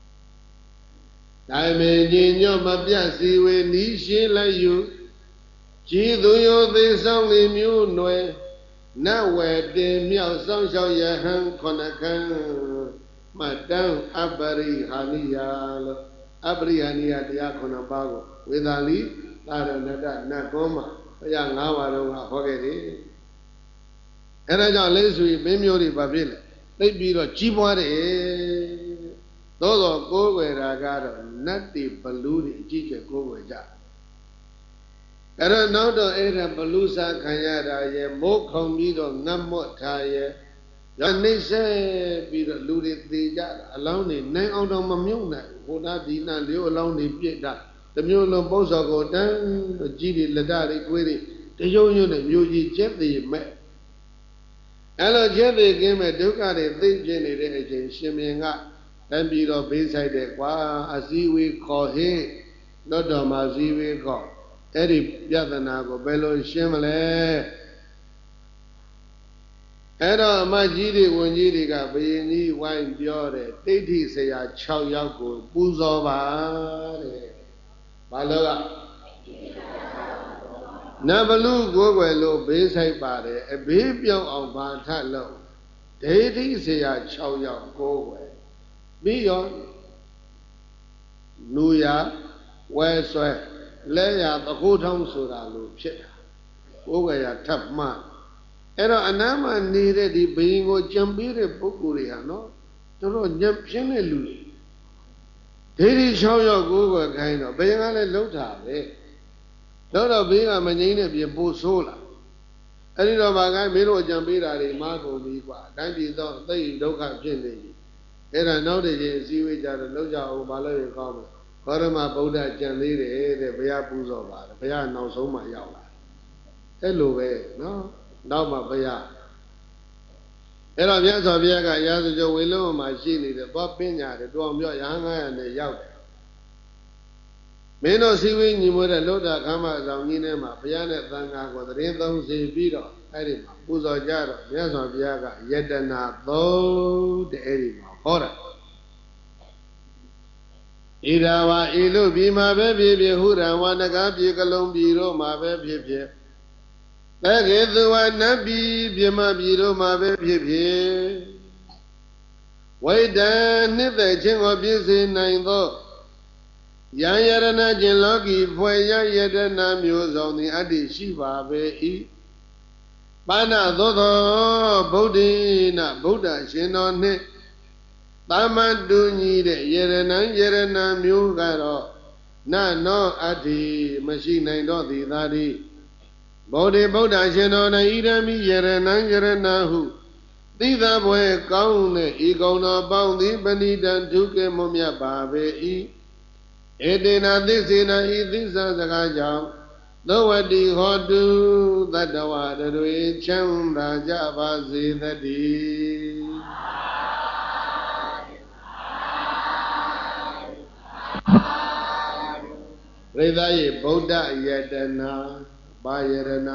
ဒါပေမဲ့ညီညွတ်မပြတ်စီဝေနီးရှင်းလိုက်ယူကြည်သူရောသိဆောင်လေမျိုးနွယ်နတ်ဝယ်တင်မြောက်ဆောင်ရှောက်ယဟန်9ခန်းမှတ်တမ်းအပရိဟာနိယလို့အပရိဟာနိယတရား9ပါးကိုဝေသာလီသာရဏတနတ်ကုန်းမှာဘုရား9ပါးလုံးကဟောခဲ့တယ်အဲဒါကြောင့်လေးဆွေမင်းမျိုးတွေဘာဖြစ်လဲသိပြီးတော့ကြီးပွားတယ်သို့တော့ကိုးကွယ်တာကတော့နတ်တိဘလူတွေအကြီးကျယ်ကိုးကွယ်ကြအဲ့တော့နောက်တော့အဲ့ဒါဘလူစားခံရတာရဲ့မိုးခုံပြီးတော့ငတ်မော့ထားရဲ့ရနှိမ့်ဆက်ပြီးတော့လူတွေသေကြတာအလောင်းတွေနိုင်အောင်တော့မမြုပ်နိုင်ဟိုနာဒီနာလျို့အလောင်းတွေပြစ်တာတမျိုးလုံးပု္ပ္ပာကိုတန်းကြီးတွေလက်ဓာတ်တွေတွေးတွေတရုံရုံနဲ့မျိုးကြီးကျက်သေးမဲ့အဲ့လိုကျက်သေးကင်းမဲ့ဒုက္ခတွေသိပြနေတဲ့အချိန်ရှင်မင်းကတန်းပြီးတော့ဘေးဆိုင်တယ်ကွာအစည်းဝေးခေါ်ဟင်းတော့တော်မှာစည်းဝေးခေါ်အဲ့ဒီပြဿနာကိုဘယ်လိုရှင်းမလဲအဲ့တော့အမကြီးတွေဝန်ကြီးတွေကဘယင်ကြီးဝိုင်းပြောတယ်တိဋ္ဌိဆရာ6ယောက်ကိုပူဇော်ပါတဲ့ဘာလို့ကနတ်ဘလူကိုယ်ွယ်လို့ဘေးဆိုင်ပါတယ်အဘေးပြောင်းအောင်ဘာထလို့ဒိဋ္ဌိဆရာ6ယောက်ကိုယ်ွယ်ပြီးရောလူရဝဲဆွဲလဲရသခိုးထောင်းဆိုတာလို့ဖြစ်တာကိုယ်ွယ်ရထပ်မှအဲ့တော့အနားမှာနေတဲ့ဒီဘယင်ကိုကြံပေးတဲ့ပုဂ္ဂိုလ်တွေဟာနော်တော်တော်ညံပြင်းတဲ့လူတွေဒိဋ္ဌိ6ယောက်ကိုယ်ွယ်ခိုင်းတော့ဘယင်ကလည်းလှုပ်တာပဲတော့ဘေးကမငိမ့်တဲ့ပြင်ပို့ဆိုးလာအဲ့ဒီတော့ဗာကိုင်းမင်းတို့အကြံပေးတာတွေမားကုန်ပြီကွာတိုင်းပြည်တော့သိဒုက္ခဖြစ်နေပြီအဲ့ဒါနောက်တည်းချင်းအစည်းဝေးကြတော့လောက်ကြအောင်မလို့ရကောင်းမယ်ဘောရမဗုဒ္ဓကြံသေးတယ်တဲ့ဘုရားပူဇော်ပါတယ်ဘုရားနောက်ဆုံးမှရောက်လာအဲ့လိုပဲနော်နောက်မှဘုရားအဲ့တော့မြတ်စွာဘုရားကရာဇဂိုဝေလုံးမှာရှိနေတယ်သွားပညာတယ်တော်မြော့ရဟန်း900နဲ့ရောက်တယ်မင်းတို့စည်းဝေးညီမွေးတဲ့လောတာခမ်းမအဆောင်ကြီးထဲမှာဘုရားနဲ့သံဃာကိုတရင်သုံးစီပြီးတော့အဲ့ဒီမှာပူဇော်ကြတော့မြတ်စွာဘုရားကယတနာ3တဲ့အဲ့ဒီမှာဟောတာဣဒဝါဤလို့ပြီးမှာပဲဖြစ်ဖြစ်ဟုရံဝနဂါပြေကလုံးပြည်တို့မှာပဲဖြစ်ဖြစ်သကေသဝနတ်ပြည်ပြမပြည်တို့မှာပဲဖြစ်ဖြစ်ဝိတံနှစ်သက်ခြင်းကိုပြည့်စုံနိုင်သောယံယရဏကျင်လောကီဖွယ်ရယတနာမျိုးစုံသည်အတ္တိရှိပါပေ၏ပါဏသောသောဗုဒ္ဓိနဗုဒ္ဓရှင်တော်နှင့်တာမန်တူညီတဲ့ယရဏံမျိုးကတော့နနောအတ္တိမရှိနိုင်တော့သည်သာတိဗုဒ္ဓရှင်တော်၌ဣရမိယရဏံဟုသိသာပွဲကောင်းတဲ့ဤကုံတော်ပေါင်းသည်ပဏိတံဒုက္ခမမြတ်ပါပေ၏ဧတေနသစ္စေနဤသစ္စာစကားကြောင့်သောဝတိဟောတုသတ္တဝါတွေချမ်းသာကြပါစေတည်းပရိသတ်၏ဗုဒ္ဓယတနာဘာယရဏ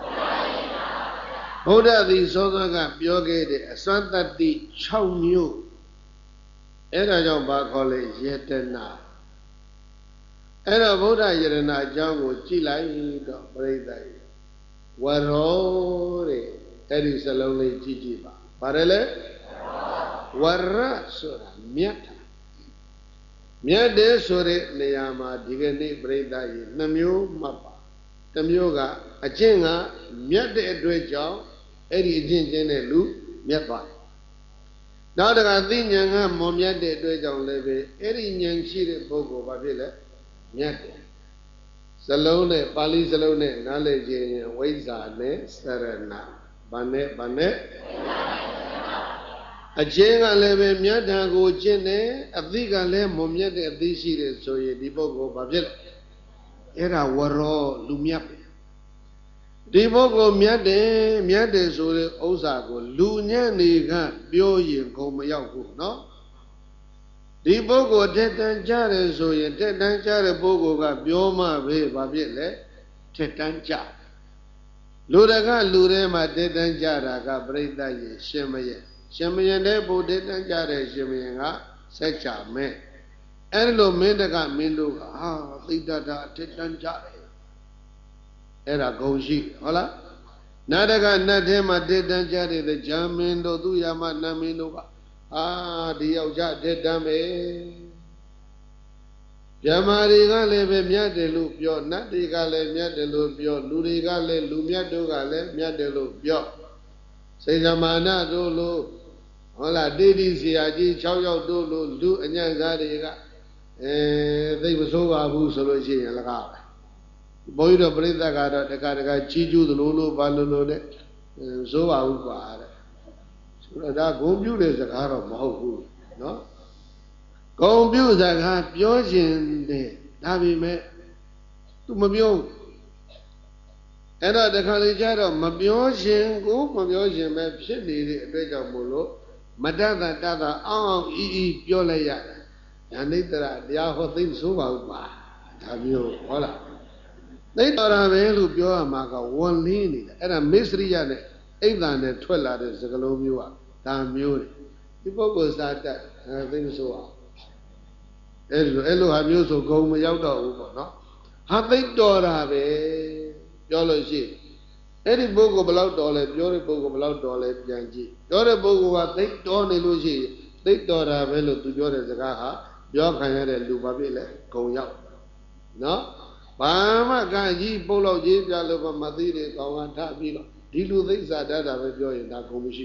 ဗုဒ္ဓသည်သောသောကပြောခဲ့တဲ့အစွမ်းတတ္တိ6မျိုးအဲ့ဒါကြောင့်ဘာခေါ်လဲယတနာအဲ့တော့ဗုဒ္ဓယရဏအကြောင်းကိုကြည်လိုက်တော့ပရိသတ်ဝရောတဲ့အဲ့ဒီစလုံးလေးကြည့်ကြည့်ပါဘာလဲလဲဝရဆိုတာမြတ်တာမြတ်တယ်ဆိုတဲ့နေရာမှာဒီကနေ့ပရိသတ်ကြီး2မျိုးမှတ်ပါတစ်မျိုးကအကျင့်ကမြတ်တဲ့အတွက်ကြောင့်အဲ့ဒီအကျင့်ချင်းတဲ့လူမြတ်သွားနောက်တကသိဉာဏ်ကမောမြတ်တဲ့အတွက်ကြောင့်လည်းပဲအဲ့ဒီဉာဏ်ရှိတဲ့ပုဂ္ဂိုလ်ဘာဖြစ်လဲမြတ်တယ်စလုံးနဲ့ပါဠိစလုံးနဲ့နားလည်ခြင်းဝိဇ္ဇာနဲ့စရဏဘာနဲ့အကျင့်ကလည်းပဲမြတ်တာကိုကျင့်တယ်အသိကလည်းမမြတ်တဲ့အသိရှိတယ်ဆိုရင်ဒီပုဂ္ဂိုလ်ဘာဖြစ်လဲအဲ့ဒါဝရောလူမြတ်ပဲဒီပုဂ္ဂိုလ်မြတ်တယ်ဆိုတဲ့ဥစ္စာကိုလူညံ့နေကပြောရင်ခုံမရောက်ဘူးနော်ဒီပုဂ္ဂိုလ်တက်တန်းကြတယ်ဆိုရင်တက်တန်းကြတဲ့ပုဂ္ဂိုလ်ကပြောမှပဲဘာဖြစ်လဲတက်တန်းကြလူတကလူထဲမှာတက်တန်းကြတာကပြိဿရဲ့ရှင်မယတဲ့ဘုဒ္ဓတက်တန်းကြတဲ့ရှင်မယကစัจ जा မဲ့အဲ့လိုမင်းတကမင်းတို့ကဟာသိတ္တတာတက်တန်းကြတယ်အဲ့ဒါဂုံရှိဟုတ်လားနတ်တကနတ်ထဲမှာတက်တန်းကြတဲ့ဂျာမင်းတို့သူရမနတ်မင်းတို့ကဒီယောက်ျားတက်တမ်းပဲဗြဟ္မာတွေကလည်းပဲမြတ်တယ်လို့ပြောနတ်တွေကလည်းမြတ်တယ်လို့ပြောလူတွေကလည်းလူမြတ်တို့ကလည်းမြတ်တယ်လို့ပြောစေဇမာနတို့လို့ဟုတ်လားတိတိဆရာကြီး6ယောက်တို့လို့လူအညံ့စားတွေကသိမဆိုးပါဘူးဆိုလို့ရှိရင်လကားပဲဘုန်းကြီးတို့ပြိဿကတော့တခါကြီးကျူးသလိုလို့ဘာလို့လဲဆိုးပါဘူးပါတဲ့ဒါဂုံပြုတဲ့စကားတော့မဟုတ်ဘူးเนาะဂုံပြုစကားပြောခြင်းတဲ့ဒါပေမဲ့ तू မပြောအဲ့တော့တခါလေကျတော့မပြောခြင်းကိုမပြောခြင်းပဲဖြစ်နေတဲ့အတွက်ကြောင့်မို့လို့မတတ်တာအောင်အီပြောလိုက်ရတယ်ညာနိတ္တရတရားဟောသိဆိုးပါဘူးပါဒါမျိုးဟုတ်လားသိတော်တာပဲလို့ပြောရမှာကဝန်လင်းနေတာအဲ့ဒါမစ္စရိယနဲ့အိမ်သာနဲ့ထွက်လာတဲ့စကလုံးမျိုးอ่ะဒါမျိုးတွေဒီပုဂ္ဂိုလ်စာတတ်သိမဆိုးအောင်အဲ့လိုဟာမျိုးဆိုဂုံမရောက်တော့ဘူးပေါ့နော်ဟာသိတော်တာပဲပြောလို့ရှိအဲ့ဒီပုဂ္ဂိုလ်ဘယ်လောက်တော်လဲပြောတဲ့ပုဂ္ဂိုလ်ဘယ်လောက်တော်လဲပြန်ကြည့်ပြောတဲ့ပုဂ္ဂိုလ်ကသိတော်နေလို့ရှိရင်သိတော်တာပဲလို့သူပြောတဲ့စကားဟာပြောခံရတဲ့လူဘာဖြစ်လဲဂုံရောက်နော်ဘာမှကကြီးပုတ်လောက်ကြီးပြလို့မသိတဲ့ကောင်ကထပြီးတော့ဒီလူသိစာတတ်တာပဲပြောရင်ဒါဂုံမရှိ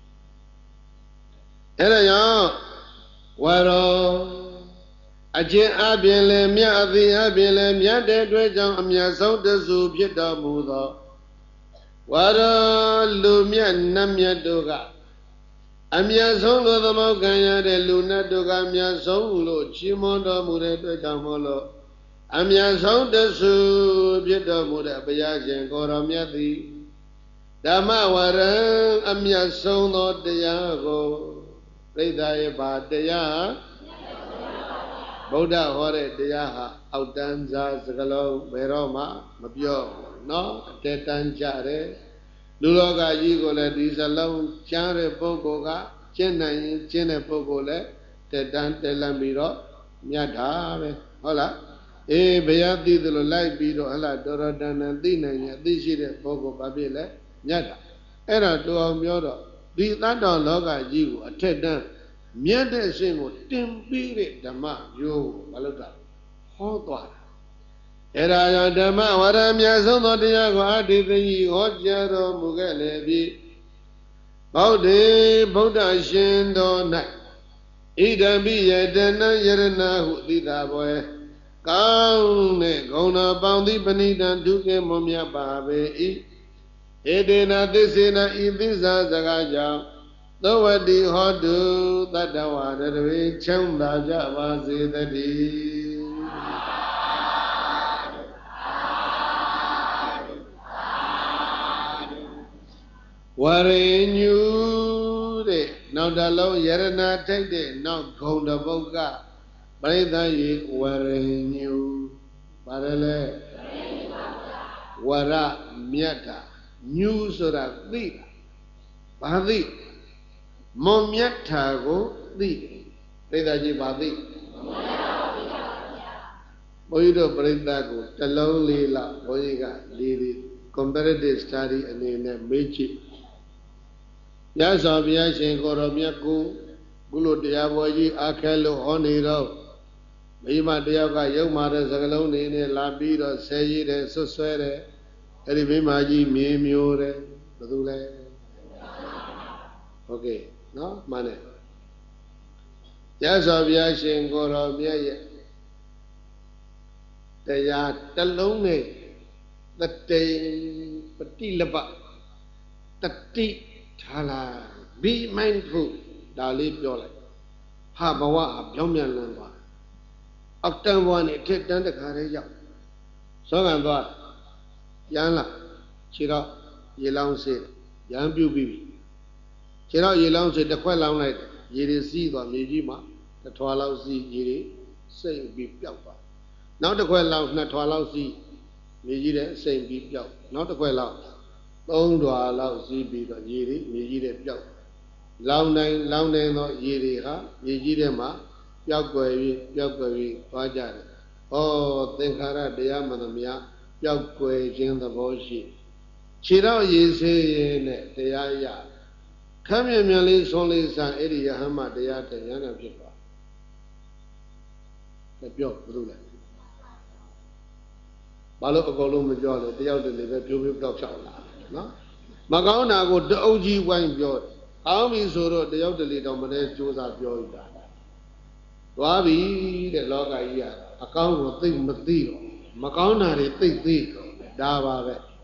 အဲ့ဒါကြောင့်ဝရောအကျင့်အပြင်လည်းမြတ်အသိအပြင်လည်းမြတ်တဲ့အတွက်ကြောင့်အမြတ်ဆုံးတဆူဖြစ်တော်မူသောဝရောလူမြတ်နတ်မြတ်တို့ကအမြတ်ဆုံးလို့သမုတ်ခံရတဲ့လူနတ်တို့ကအမြတ်ဆုံးလို့ချီးမွမ်းတော်မူတဲ့အတွက်ကြောင့်မို့လို့အမြတ်ဆုံးတဆူဖြစ်တော်မူတဲ့ဘုရားရှင်ကိုရောမြတ်သည်ဓမ္မဝရံအမြတ်ဆုံးသောတရားကိုပြိဿရဲ့ဘာတရားဗုဒ္ဓဟောတဲ့တရားဟာအောက်တန်းစားစကလုံးဘယ်တော့မှမပြောနော်အတက်တန်းကြတယ်လူလောကကြီးကိုလည်းဒီစလုံးကြားတဲ့ပုဂ္ဂိုလ်ကကျင့်နိုင်ရင်ကျင့်တဲ့ပုဂ္ဂိုလ်လည်းတက်တန်းတက်လန့်ပြီးတော့မြတ်တာပဲဟုတ်လားဘုရားသိသလိုလိုက်ပြီးတော့ဟလာတော်တော်တန်တန်သိနိုင်ရင်အသိရှိတဲ့ပုဂ္ဂိုလ်ဘာဖြစ်လဲမြတ်တာအဲ့ဒါတူအောင်ပြောတော့ဒီတတ်တော်လောကကြီးကိုအထက်တန်းမြတ်တဲ့အရှင်ကိုတင်ပြီးတဲ့ဓမ္မမျိုးကိုမလုပ်တာဟောသွားတာအဲ့ဒါကြောင့်ဓမ္မဝရမြတ်ဆုံးသောတရားကိုအတ္တိသိဟောကြားတော်မူခဲ့လေပြီဗုဒ္ဓေဗုဒ္ဓရှင်တော်၌ဣဒံပိယတနံယရဏဟုသိတာပွဲကောင်းတဲ့ဂုဏပေါင်းသည်ပဏိတံဒုက္ခမွန်မြတ်ပါပေ၏ဧတေနသစ္စေနဤသစ္စာစကားကြောင့်သောဝတိဟောတုတတ္တဝရတွေချမ်းသာကြပါစေတည်းဝရိညူတဲ့နောက်တစ်လုံးယရဏထိုက်တဲ့နောက်ဂုံတစ်ပုဒ်ကပရိသတ်ရေဝရိညူပါတယ်လေဝရမြတ်တာညူဆိုတာသိဘာသိမွန်မြတ်တာကိုသိပရိသတ်ကြီးဘာသိဘုန်းကြီးတို့ပရိသတ်ကိုတစ်လုံးလေးလောက်ဘုန်းကြီးကလေး comparative study အနေနဲ့မေးကြည့်ရသော်ဘုရားရှင်ကိုရောမြတ်ကိုဘုလိုတရားပေါ်ကြီးအခက်လို့ဟောနေတော့မိမတယောက်ကရုပ်မာတဲ့စကလုံးနေနဲ့လာပြီးတော့ဆဲရည်တယ်ဆွဆွဲတယ်အဲ့ဒီမိမကြီးမြေမျိုးတယ်ဘယ်သူလဲโอเคနော်မှန်တယ်ရသော်ဘုရားရှင်ကိုရောမြတ်ရဲ့တရားတစ်လုံးနဲ့တတိပတိလပတတိထားလာ be mindful ဒါလေးပြောလိုက်ဟာဘဝအပြောင်းပြန်လန်းသွားအောက်တန်းဘဝနဲ့ထက်တန်းတခါတည်းရောက်စောကန်သွားရမ်းလာခြေတော့ရေလောင်းစေရမ်းပြုတ်ပြီးခြေတော့ရေလောင်းစေတစ်ခွက်လောင်းလိုက်ရေတွေစီးသွားမြေကြီးမှာတစ်ထွာလောက်စီးရေတွေစိမ့်ပြီးပျောက်သွားနောက်တစ်ခွက်လောင်းနှစ်ထွာလောက်စီးမြေကြီးတဲ့စိမ့်ပြီးပျောက်နောက်တစ်ခွက်လောက်သုံးထွာလောက်စီးပြီးတော့ရေတွေမြေကြီးတဲ့ပျောက်လောင်းတိုင်းသောရေတွေဟာမြေကြီးထဲမှာပျောက်ကွယ်ပြီးသွားကြတယ်။ဩသင်္ခါရတရားမှန်သမျှပျောက်ကွယ်ခြင်းသဘောရှိခြေတော့ရေဆေးရင်နဲ့တရားရခမ်းမြင်မြန်လေးဆွန်လေးဆန်အဲ့ဒီယဟမတရားတဲ့ဉာဏ်ဖြစ်သွား။ပြောဘုလို့လဲ။ဘာလို့အကုန်လုံးမပြောလဲတယောက်တည်းလည်းပဲဖြိုးဖြောက်ဖြောက်လာနော်။မကောင်းတာကိုတအုပ်ကြီးဝိုင်းပြောတယ်။အောင်းပြီဆိုတော့တယောက်တလေတော့မလဲစူးစမ်းပြောရတာ။သွားပြီတဲ့လောကကြီးကအကောင်းကိုသိမသိတော့မကောင်းတာတွေသိဒါပါပဲ။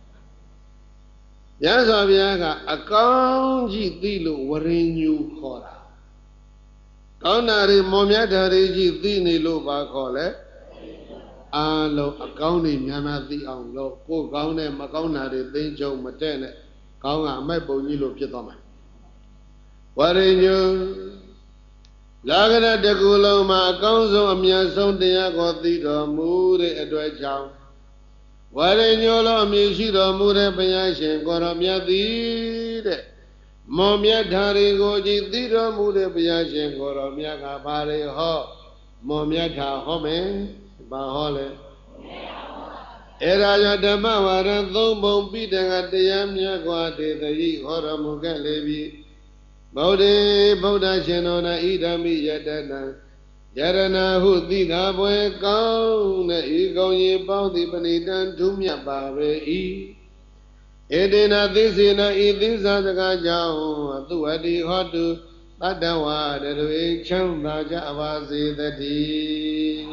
ရသော်ဘုရားကအကောင်းကြီးသိလို့ဝရင်ညူခေါ်တာ။ကောင်းတာတွေမော်မြတ်တာတွေကြီးသိနေလို့ပါခေါ်လဲ။အားလုံးအကောင်းတွေများများသိအောင်လို့ကိုယ်ကောင်းတဲ့မကောင်းတာတွေသိချုံမတဲ့နဲ့ကောင်းကအမိုက်ပုံကြီးလို့ဖြစ်သွားမှာ။ဝရင်ညူလာကရတကူလုံးမှာအကောင်းဆုံးအမြတ်ဆုံးတရားကိုသိတော်မူတဲ့အတွက်ကြောင့်ဝရိညောလောအမည်ရှိတော်မူတဲ့ဘုရားရှင်ကိုရောမြတ်သည်တဲ့မောမြတ်ဓာရီကိုကြည်သိတော်မူတဲ့ဘုရားရှင်ကိုရောမြတ်ကဘာတွေဟောမောမြတ်ဓာဟောမယ်ဘာဟောလဲအဲ့ဒါကြောင့်ဓမ္မဝါရသုံးပုံပိဋကတရားမြတ်ကွာတေတိဟောတော်မူခဲ့လေပြီဗုဒ္ဓေဗုဒ္ဓရှင်တော်၌ဣဒံမိယတနံယရဏဟုသိတာပွဲကောင်းတဲ့ဤကောင်းကြီးပေါင်းသည်ပဏိတံဒုမြတ်ပါပဲ၏ဧတေနသစ္စေနဤသစ္စာစကားကြောင့်သူအတ္တိဟောတုတတ္တဝါတွေချမ်းသာကြပါစေတည်း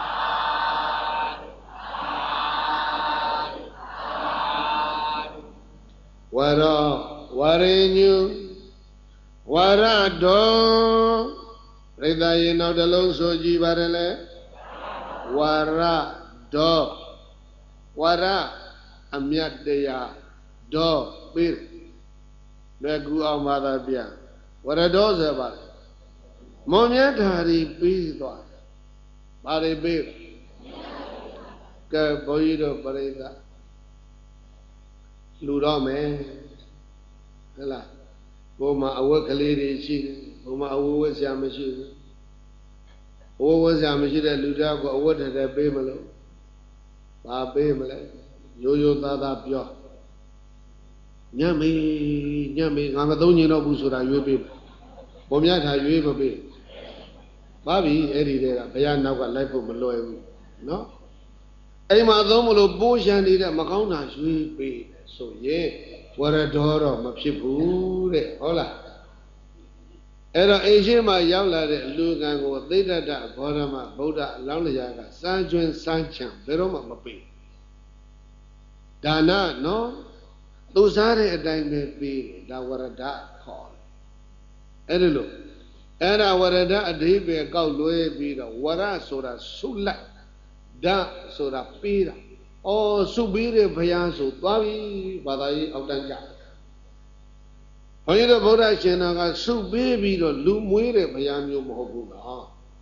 ဝရောဝရိညုဝရတော်ပရိသတ်ရေနောက်တစ်လုံးဆိုကြည့်ပါတယ်လေဝရတော်ဝရအမြတ်တရားတော်ပေးလွယ်ကူအောင်ပါသာပြန်ဝရတော်ဆိုပါမွန်မြတ်ဓာရီပြီးသွားဘာတွေပြီးကဲဘုန်းကြီးတို့ပရိသတ်လူတော့မယ်ဟဲ့လားဘုမှာအဝတ်ကလေးတွေရှိတယ်ဘုမှာအဝတ်ဝတ်ဆရာမရှိဘူးအဝတ်ဝတ်ဆရာမရှိတဲ့လူတယောက်ကိုအဝတ်ထက်ပေးမလို့ဘာပေးမလဲရိုးရိုးသားသားပြောညံ့မေးငါမသုံးညင်တော့ဘူးဆိုတာရွေးပေးဘုံမြတ်ထာရွေးမပေးပါပြီအဲ့ဒီတည်းကဘုရားနောက်ကလိုက်ဖို့မလွယ်ဘူးနော်အိမ်မှာသုံးမလို့ပိုးရှမ်းနေတဲ့မကောင်းတာရွေးပေးတယ်ဆိုရင်ဝရဒေါတော့မဖြစ်ဘူးတဲ့ဟုတ်လားအဲ့တော့အိမ်ရှိမှရောက်လာတဲ့လူကံကိုသိဒ္ဓတဂေါရမဗုဒ္ဓအလောင်းတရားကစမ်းကျွန်းစမ်းချံဘယ်တော့မှမပေးဒါနနော်သူစားတဲ့အတိုင်းပဲပေးတယ်ဒါဝရဒခေါ်တယ်အဲ့ဒီလိုအဲ့ဒါဝရဒအဓိပ္ပာယ်ကောက်လွဲပြီးတော့ဝရဆိုတာဆုလိုက်ဓာဆိုတာပေးတာဩဆုပေးတဲ့ဘုရားဆိုသွားပြီဘာသာရေးအောက်တန်းကြဘုန်းကြီးတို့ဗုဒ္ဓရှင်တော်ကဆုပေးပြီးတော့လူမွေးတဲ့ဘုရားမျိုးမဟုတ်ဘူးလား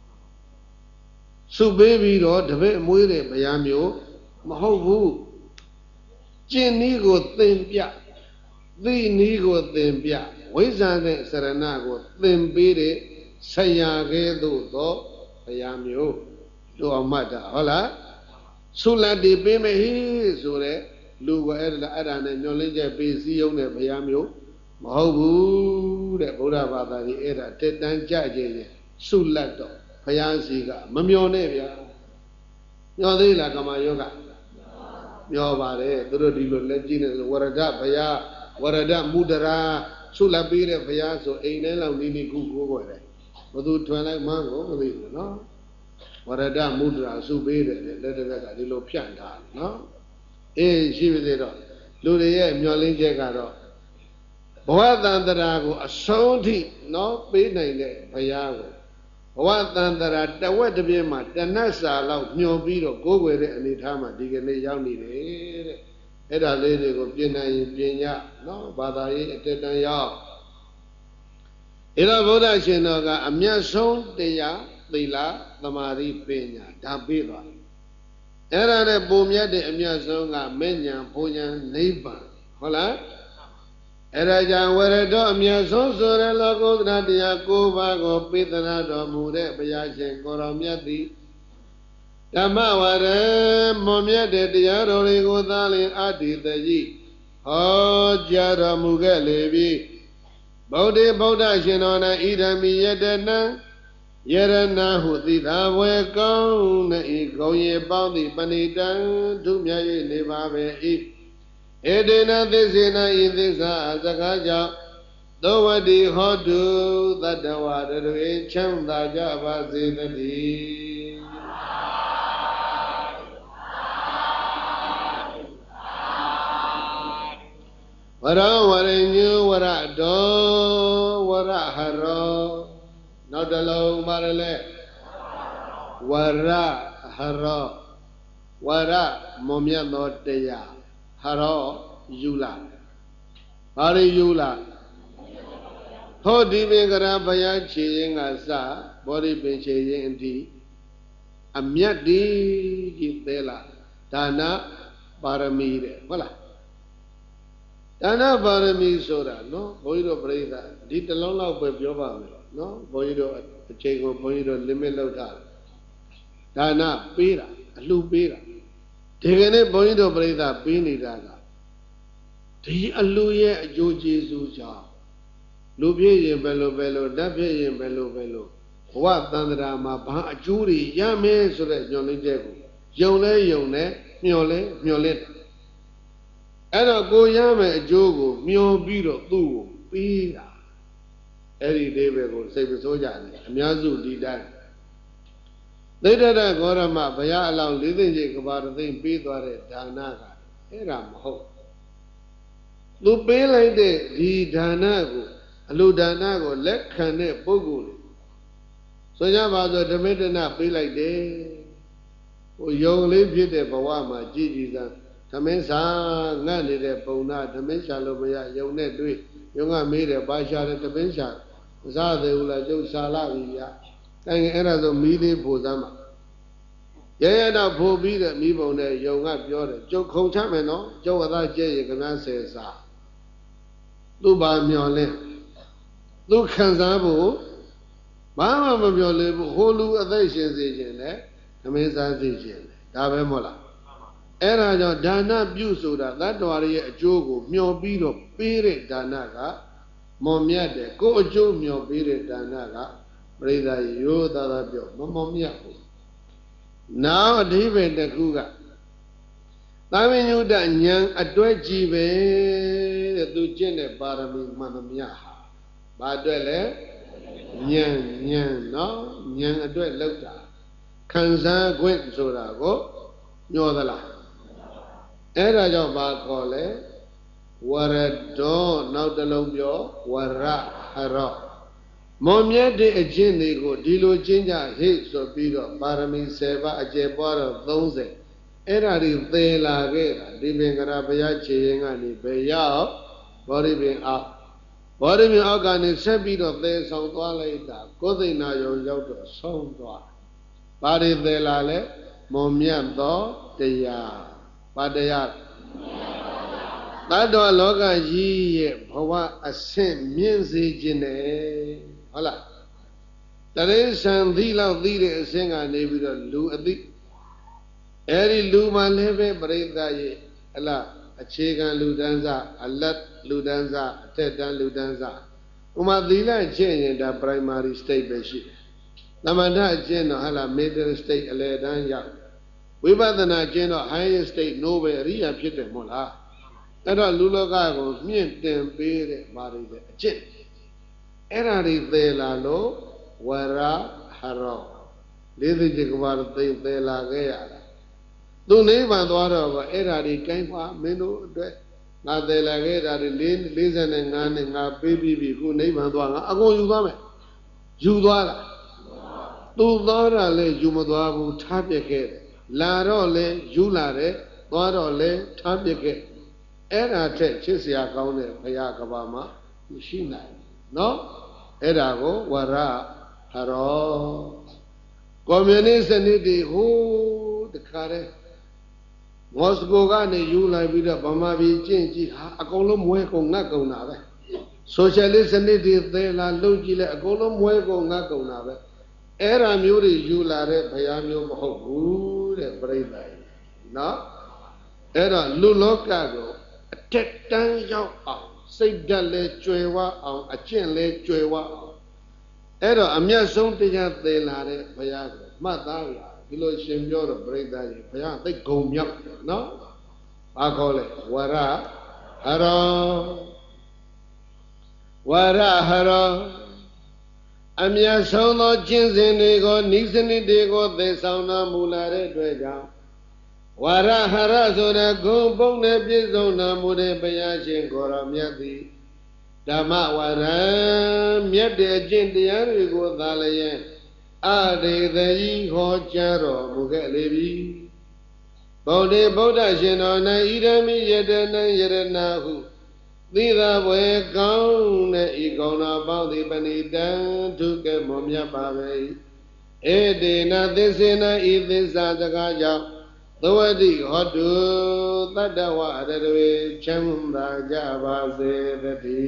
ဆုပေးပြီးတော့တပည့်မွေးတဲ့ဘုရားမျိုးမဟုတ်ဘူးကျင့်နည်းကိုသင်ပြသိနည်းကိုသင်ပြဝိဇ္ဇာနဲ့စရဏကိုသင်ပေးတဲ့ဆရာကဲ့သို့သောဘုရားမျိုးတို့အောင်မှတ်တာဟုတ်လားဆုလတ်တည်ပေးမယ်ဟိဆိုတဲ့လူကအဲ့ဒါနဲ့ညွန်လင်းချက်ပေးစည်းရုံးတဲ့ဘုရားမျိုးမဟုတ်ဘူးတဲ့ဗုဒ္ဓဘာသာကြီးအဲ့ဒါတက်တန်းကြခြင်းနဲ့ဆုလတ်တော့ဘုရားစီကမမျောနဲ့ဗျာမျောသေးလားကမယောဂမျောပါတယ်သူတို့ဒီလိုလက်ကြည့်နေဝရဒဘုရားဝရဒမုဒရာဆုလတ်ပေးတဲ့ဘုရားဆိုအိမ်ထဲလောက်နီးနီးခုကိုးတယ်ဘသူထွန်လိုက်မှန်းကိုမသိဘူးနော်ဝရဒမုဒရာဆုပေးတယ်လက်တစ်ဖက်ကဒီလိုဖြန့်ထားတယ်နော်အေးရှိပြီသေးတော့လူတွေရဲ့မျောလင်းချက်ကတော့ဘဝတန်တရာကိုအဆုံးထိနော်ပေးနိုင်တဲ့ဘုရားကိုဘဝတန်တရာတဝက်တစ်ပြည့်မှာတဏ္ဍစာလောက်ညှော်ပြီးတော့ကိုးကွယ်တဲ့အနေထားမှာဒီကနေ့ရောက်နေတယ်တဲ့အဲ့ဒါလေးတွေကိုပြင်နိုင်ရင်ပြင်ညနော်ဘာသာရေးအတက်တန်းရောက်အဲ့တော့ဗုဒ္ဓရှင်တော်ကအမြတ်ဆုံးတရားသီလသမာဓိပညာဒါပေးသွားအဲ့ဒါနဲ့ပုံမြတ်တဲ့အမြတ်ဆုံးကမေညာဘုံညာနိဗ္ဗာန်ဟုတ်လားအဲ့ဒါကြောင့်ဝရတောအမြတ်ဆုံးဆိုရလောကုတ္တရာတရား၉ပါးကိုပေးသနာတော်မူတဲ့ဘုရားရှင်ကိုယ်တော်မြတ်သည်ဓမ္မဝရမွန်မြတ်တဲ့တရားတော်တွေကိုသာလျှင်အတ္တိတကြီးဟောကြားတော်မူခဲ့လေပြီဗုဒ္ဓဗုဒ္ဓရှင်တော်၌ဣဒံမိယတနံယရဏဟုသိသာဝေကောင်းဤဂုံရေပေါင်းသည်ပဏိတံဒုမြတ်၍နေပါပဲဤဧတေနသစ္စေနဤသစ္စာစကားကြောင့်သောဝတိဟောတုသတ္တဝါတွေချမ်းသာကြပါစေတည်းဝရဝရညုဝရတောဝရဟရောနောက်တစ်လုံးပါရလေဝရဟရောဝရမွန်မြတ်သောတရားဟရောယူလာဘာတွေယူလာဟောဒီပင်ကရာဘုရားခြေရင်ကစဘောဓိပင်ခြေရင်အထိအမြတ်ဒီကြီးသေးလားဒါနပါရမီတဲ့ဟုတ်လားဒါနပါရမီဆိုတာနော်ဘုန်းကြီးတို့ပြိဿဒီတစ်လုံးလောက်ပဲပြောပါမယ်နော်ဘုန်းကြီးတို့အချိန်ကိုဘုန်းကြီးတို့ limit လောက်ထားဒါနပေးတာအလှပေးတာဒီကနေ့ဘုန်းကြီးတို့ပြိဿပေးနေတာကဒီအလှရဲ့အကျိုးကျေးဇူးကြောင့်လူဖြစ်ရင်ဘယ်လိုဓာတ်ဖြစ်ရင်ဘယ်လိုဘဝတန်ត្រာမှာဘာအကျိုးတွေရမယ်ဆိုတဲ့ညွှန်လင်းချက်ကိုယုံလဲယုံနဲ့မျှော်လဲမျှော်လင့်အဲ့တော့ကိုရမယ်အကျိုးကိုမျှော်ပြီးတော့သူ့ကိုပေးတာအဲ့ဒီလေးပဲကိုစိတ်မဆိုးကြနဲ့အများစုဒီတိုင်းသိတ္တရဂေါရမဘုရားအလောင်း၄သိန်းကြီးကဘာသိန်းပေးသွားတဲ့ဒါနကအဲ့ဒါမဟုတ်သူပေးလိုက်တဲ့ဒီဒါနကိုအလိုဒါနကိုလက်ခံတဲ့ပုဂ္ဂိုလ်ဆိုကြပါစို့ဓမ္မတနပေးလိုက်တယ်ဟိုယုံလေးဖြစ်တဲ့ဘဝမှာကြည်ကြည်စမ်းသမင်းစာငတ်နေတဲ့ပုံနာသမင်းရှာလို့မရယုံနဲ့တွေ့ယုံကမေးတယ်ဘာရှာတယ်သမင်းရှာမစားသေးဘူးလားကျုပ်ရှာလာပြီဗျာတိုင်အဲ့ဒါဆိုမီးလေးဖို့စမ်းပါရရတော့ဖို့ပြီးတဲ့မိဘုံနဲ့ယုံကပြောတယ်ကျုပ်ခုံချမယ်နော်ကျုပ်အသာကျဲရင်ကမန်းဆယ်စားသူ့ဘာမျော်လင့်သူခံစားဖို့ဘာမှမပြောလေဘူးဟိုလူအသက်ရှင်စေခြင်းနဲ့သမင်းစားစေခြင်းဒါပဲမဟုတ်လားအဲ့ဒါကြောင့်ဒါနပြုဆိုတာသတ္တဝါရဲ့အကျိုးကိုမျှော်ပြီးတော့ပေးတဲ့ဒါနကမွန်မြတ်တယ်ကိုယ်အကျိုးမျှော်ပေးတဲ့ဒါနကပရိသတ်ရိုးသားသားပြောမမြတ်ဘူးနောက်အဓိပ္ပာယ်တစ်ခုကသာဝိညုတဉာဏ်အတွက်ကြီးပဲတဲ့သူကျင့်တဲ့ပါရမီမှန်သမျှဟာဘာအတွက်လဲဉာဏ်နော်ဉာဏ်အတွက်လောက်တာခံစားခွင့်ဆိုတာကိုညှောသလားအဲ့ဒါကြောင့်ဘာခေါ်လဲဝရဒောနောက်တစ်လုံးပြောဝရဟရောမွန်မြတ်တဲ့အကျင့်တွေကိုဒီလိုကျင့်ကြဟိဆိုပြီးတော့ပါရမီ10ပါးအကျယ်ပွားတော့30အဲ့ဒါတွေသေလာခဲ့တာဒီပင်ကရာဘုရားခြေရင်ကနေဘယ်ရောက်ဘောဓိပင်အောက်ကနေဆက်ပြီးတော့သေဆောင်သွားလိုက်တာကိုယ်သိဏယုံရောက်တော့ဆုံးသွားဘာတွေသေလာလဲမွန်မြတ်သောတရားဘာတရားတတ္တဝလောကကြီးရဲ့ဘဝအဆင့်မြင့်စေခြင်းနဲ့ဟုတ်လားတရိစ္ဆာန်သီလောက်သီတဲ့အဆင့်ကနေပြီးတော့လူအသိအဲ့ဒီလူမှလည်းပဲပြိဿရဲ့အလားအခြေခံလူတန်းစားအလတ်လူတန်းစားအထက်တန်းလူတန်းစားဥမာသီလကျင့်ရင်ဒါ primary state ပဲရှိတယ်သမထကျင့်တော့ဟလာ middle state အလယ်တန်းရောက်ဝိပဿနာကျင့်တော့ higher state နိုးပဲအရိယာဖြစ်တယ်မို့လားအဲ့တော့လူလောကကိုမြင့်တင်ပေးတဲ့ဘာတွေလဲအကျင့်အဲ့ဒါတွေသေလာလို့ဝရဟရောလေးသိကဘာသိသေလာခဲ့ရတာသူနိဗ္ဗာန်သွားတော့အဲ့ဒါတွေကိုင်းပါမင်းတို့အတွက်ငါသေလာခဲ့တာတွေ45နဲ့ငါပေးပြီးပြီခုနိဗ္ဗာန်သွားငါအကုန်ယူသွားမယ်ယူသွားတာသူသွားတာလဲယူမသွားဘူးထားပြခဲ့တယ်လာတော့လဲယူလာတယ်သွားတော့လဲထားပြခဲ့အဲ့ဒါထက်ချစ်စရာကောင်းတဲ့ဘုရားကဘာမှာမရှိနိုင်နော်အဲ့ဒါကိုဝရဟရောကွန်မြူနစ်စနစ်တွေဟိုးတခါတည်းမော်စကိုကနေယူလိုက်ပြီးတော့ဗမာပြည်ကျင့်ကြည့်ဟာအကုန်လုံးမွဲကုန်ငတ်ကုန်တာပဲဆိုရှယ်လစ်စနစ်တွေသဲလာလှုပ်ကြည့်လဲအကုန်လုံးမွဲကုန်ငတ်ကုန်တာပဲအဲ့ဒါမျိုးတွေယူလာတဲ့ဘုရားမျိုးမဟုတ်ဘူးတဲ့ပြိဿနော်အဲ့တော့လူလောကကိုအထက်တန်းရောက်အောင်စိတ်ဓာတ်လဲကျွယ်ဝအောင်အကျင့်လဲကျွယ်ဝအောင်အဲ့တော့အမျက်ဆုံးတရားသင်လာတဲ့ဘုရားကိုမှတ်သားရဒီလိုရှင်ပြောတော့ပြိဿကြီးဘုရားသိဂုံမြောက်နော်ဘာခေါ်လဲဝရဟရောအမျက်ဆုံးသောကျင့်စဉ်တွေကိုနိစ္စနစ်တွေကိုသိဆောင်တော်မူလာတဲ့အတွက်ကြောင့်ဝရဟရဆိုတဲ့ဂုံပုံနဲ့ပြည့်စုံတော်မူတဲ့ဘုရားရှင်ကိုယ်တော်မြတ်သည်ဓမ္မဝရံမြတ်တဲ့အကျင့်တရားတွေကိုသာလျက်အဒေသယီဟောကြားတော်မူခဲ့လေပြီဗုဒ္ဓရှင်တော်၌ဣရမိယတနံယရဏဟုသီသာဘွယ်ကောင်းတဲ့ဤကောင်းတော်ပေါင်းသည်ပဏိတံထုကဲ့မွန်မြတ်ပါပဲဧတေနသစ္စေနဤသစ္စာစကားကြောင့်သဝတိဟောတုတတ္တဝရတွေချမ်းသာကြပါစေတ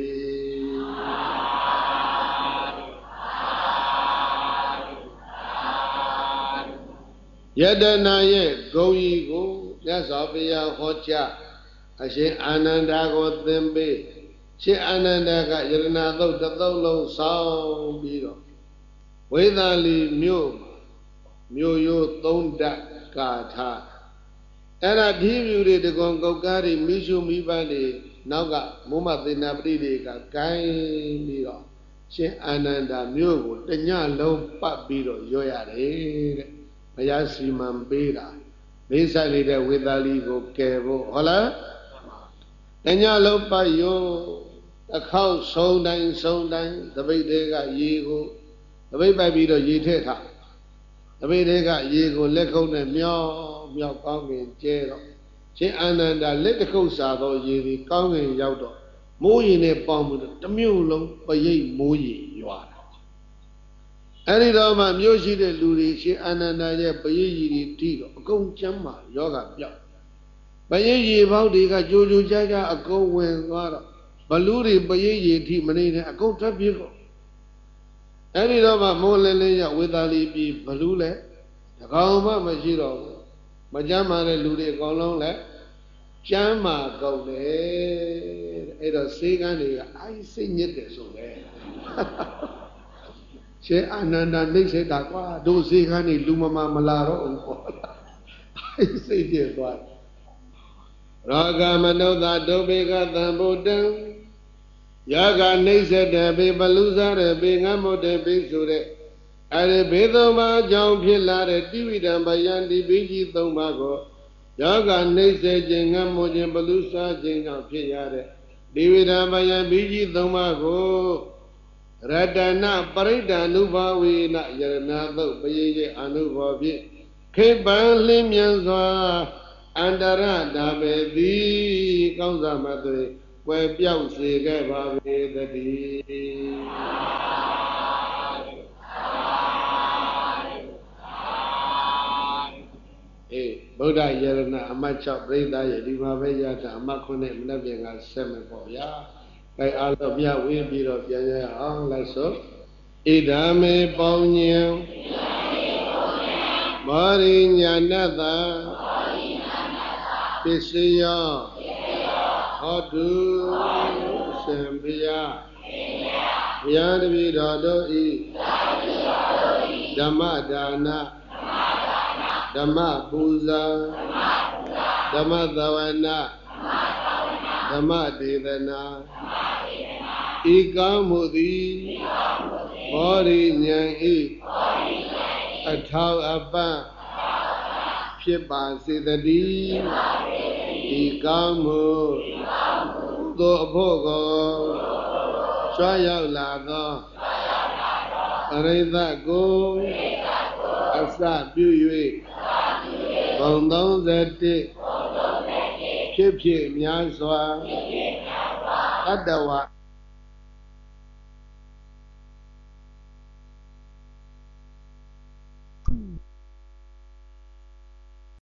ည်းယတနာရဲ့ဂုံကြီးကိုမြတ်စွာဘုရားဟောကြားအရှင်အာနန္ဒာကိုသင်ပေးရှင်အာနန္ဒာကယရဏသုတ်တစ်သုတ်လုံးဆောင်ပြီးတော့ဝေသာလီမြို့ရိုးသုံးဓာတ်ကာထားအဲ့ဒါဒီမြူတွေတကွန်ကုတ်ကားတွေမိရှုမိပန်းတွေနောက်ကမုမသေနာပတိတွေကဂိုင်းပြီးတော့ရှင်အာနန္ဒာမြို့ကိုတညလုံးပတ်ပြီးတော့ရွရတယ်တဲ့ဘုရားစီမံပေးတာမိစ္ဆာလေးတဲ့ဝေသာလီကိုကယ်ဖို့ဟုတ်လားတညလုံးပတ်ရောတစ်ခေါက်ဆုံးတိုင်းသပိတ်တွေကရေကိုသပိတ်ပိုက်ပြီးတော့ရေထည့်ထားသပိတ်တွေကရေကိုလက်ခုပ်နဲ့မြောက်ကောင်းကင်ကျဲတော့ရှင်အာနန္ဒာလက်တစ်ခုပ်စာသောရေဒီကောင်းကင်ရောက်တော့မိုးရေနဲ့ပေါင်းပြီးတော့တစ်မြို့လုံးပရိတ်မိုးရေရွာတာအဲ့ဒီတော့မှမြို့ရှိတဲ့လူတွေရှင်အာနန္ဒာရဲ့ပရိတ်ကြီးတွေတီးတော့အကုန်ကျမ်းမာယောဂပြောက်ပရိတ်ရေပေါက်တွေကကြိုကြိုအကုန်ဝင်သွားတော့ဘလူတွေပရိတ်ရေထိမနေနဲ့အကုန်ထွက်ပြေးကုန်အဲ့ဒီတော့မှမိုးလင်းလင်းရောက်ဝေသာလီပြည်ဘလူလဲတကောင်မှမရှိတော့ဘူးမကျမ်းမာတဲ့လူတွေအကုန်လုံးလဲကျမ်းမာကုန်တယ်အဲ့တော့စေကန်းတွေကအိုက်စိတ်ညစ်တယ်ဆိုပဲရှင်အာနန္ဒာနှိမ့်စေတာကွာတို့စေကန်းတွေလူမလာတော့ဘူးပေါ့အိုက်စိတ်ညစ်သွား Raga Manota Dobega Tambutan Yaga Nisa de Bebaluza de Bingamo de Bisure Ade Bedoma Jom Pilla de Dividam Bayandi Biji Tomago Yaga Nisa Jingamo Jimbalusa Jinga Piade Dividam Bayan Biji Tomago Radana Parida Nubawi Na Yarana Baye Anubavi Keban Limyanzwa Andara Dabedi Kauza Madre Where Piao Sige Babi the Buddha Yarana Amacha Breda Yadima Vayata Amakune Nabianga Semapoya Kai Alabia will be of Yaya Lasso Idame Paunya Mari Nyanada Pisiya Hadu Sambia Yanabi Radoi Damadana Dhamma Puza Dhamma Davana Dhamma Devana Ika Mudi Mori Nyan Atau Abba Pipa Sidadi Ika Mu Do Bogo Chaya Lada Arida Go Asa Buye Bondon Zeti Kipchi Myaswa Adawa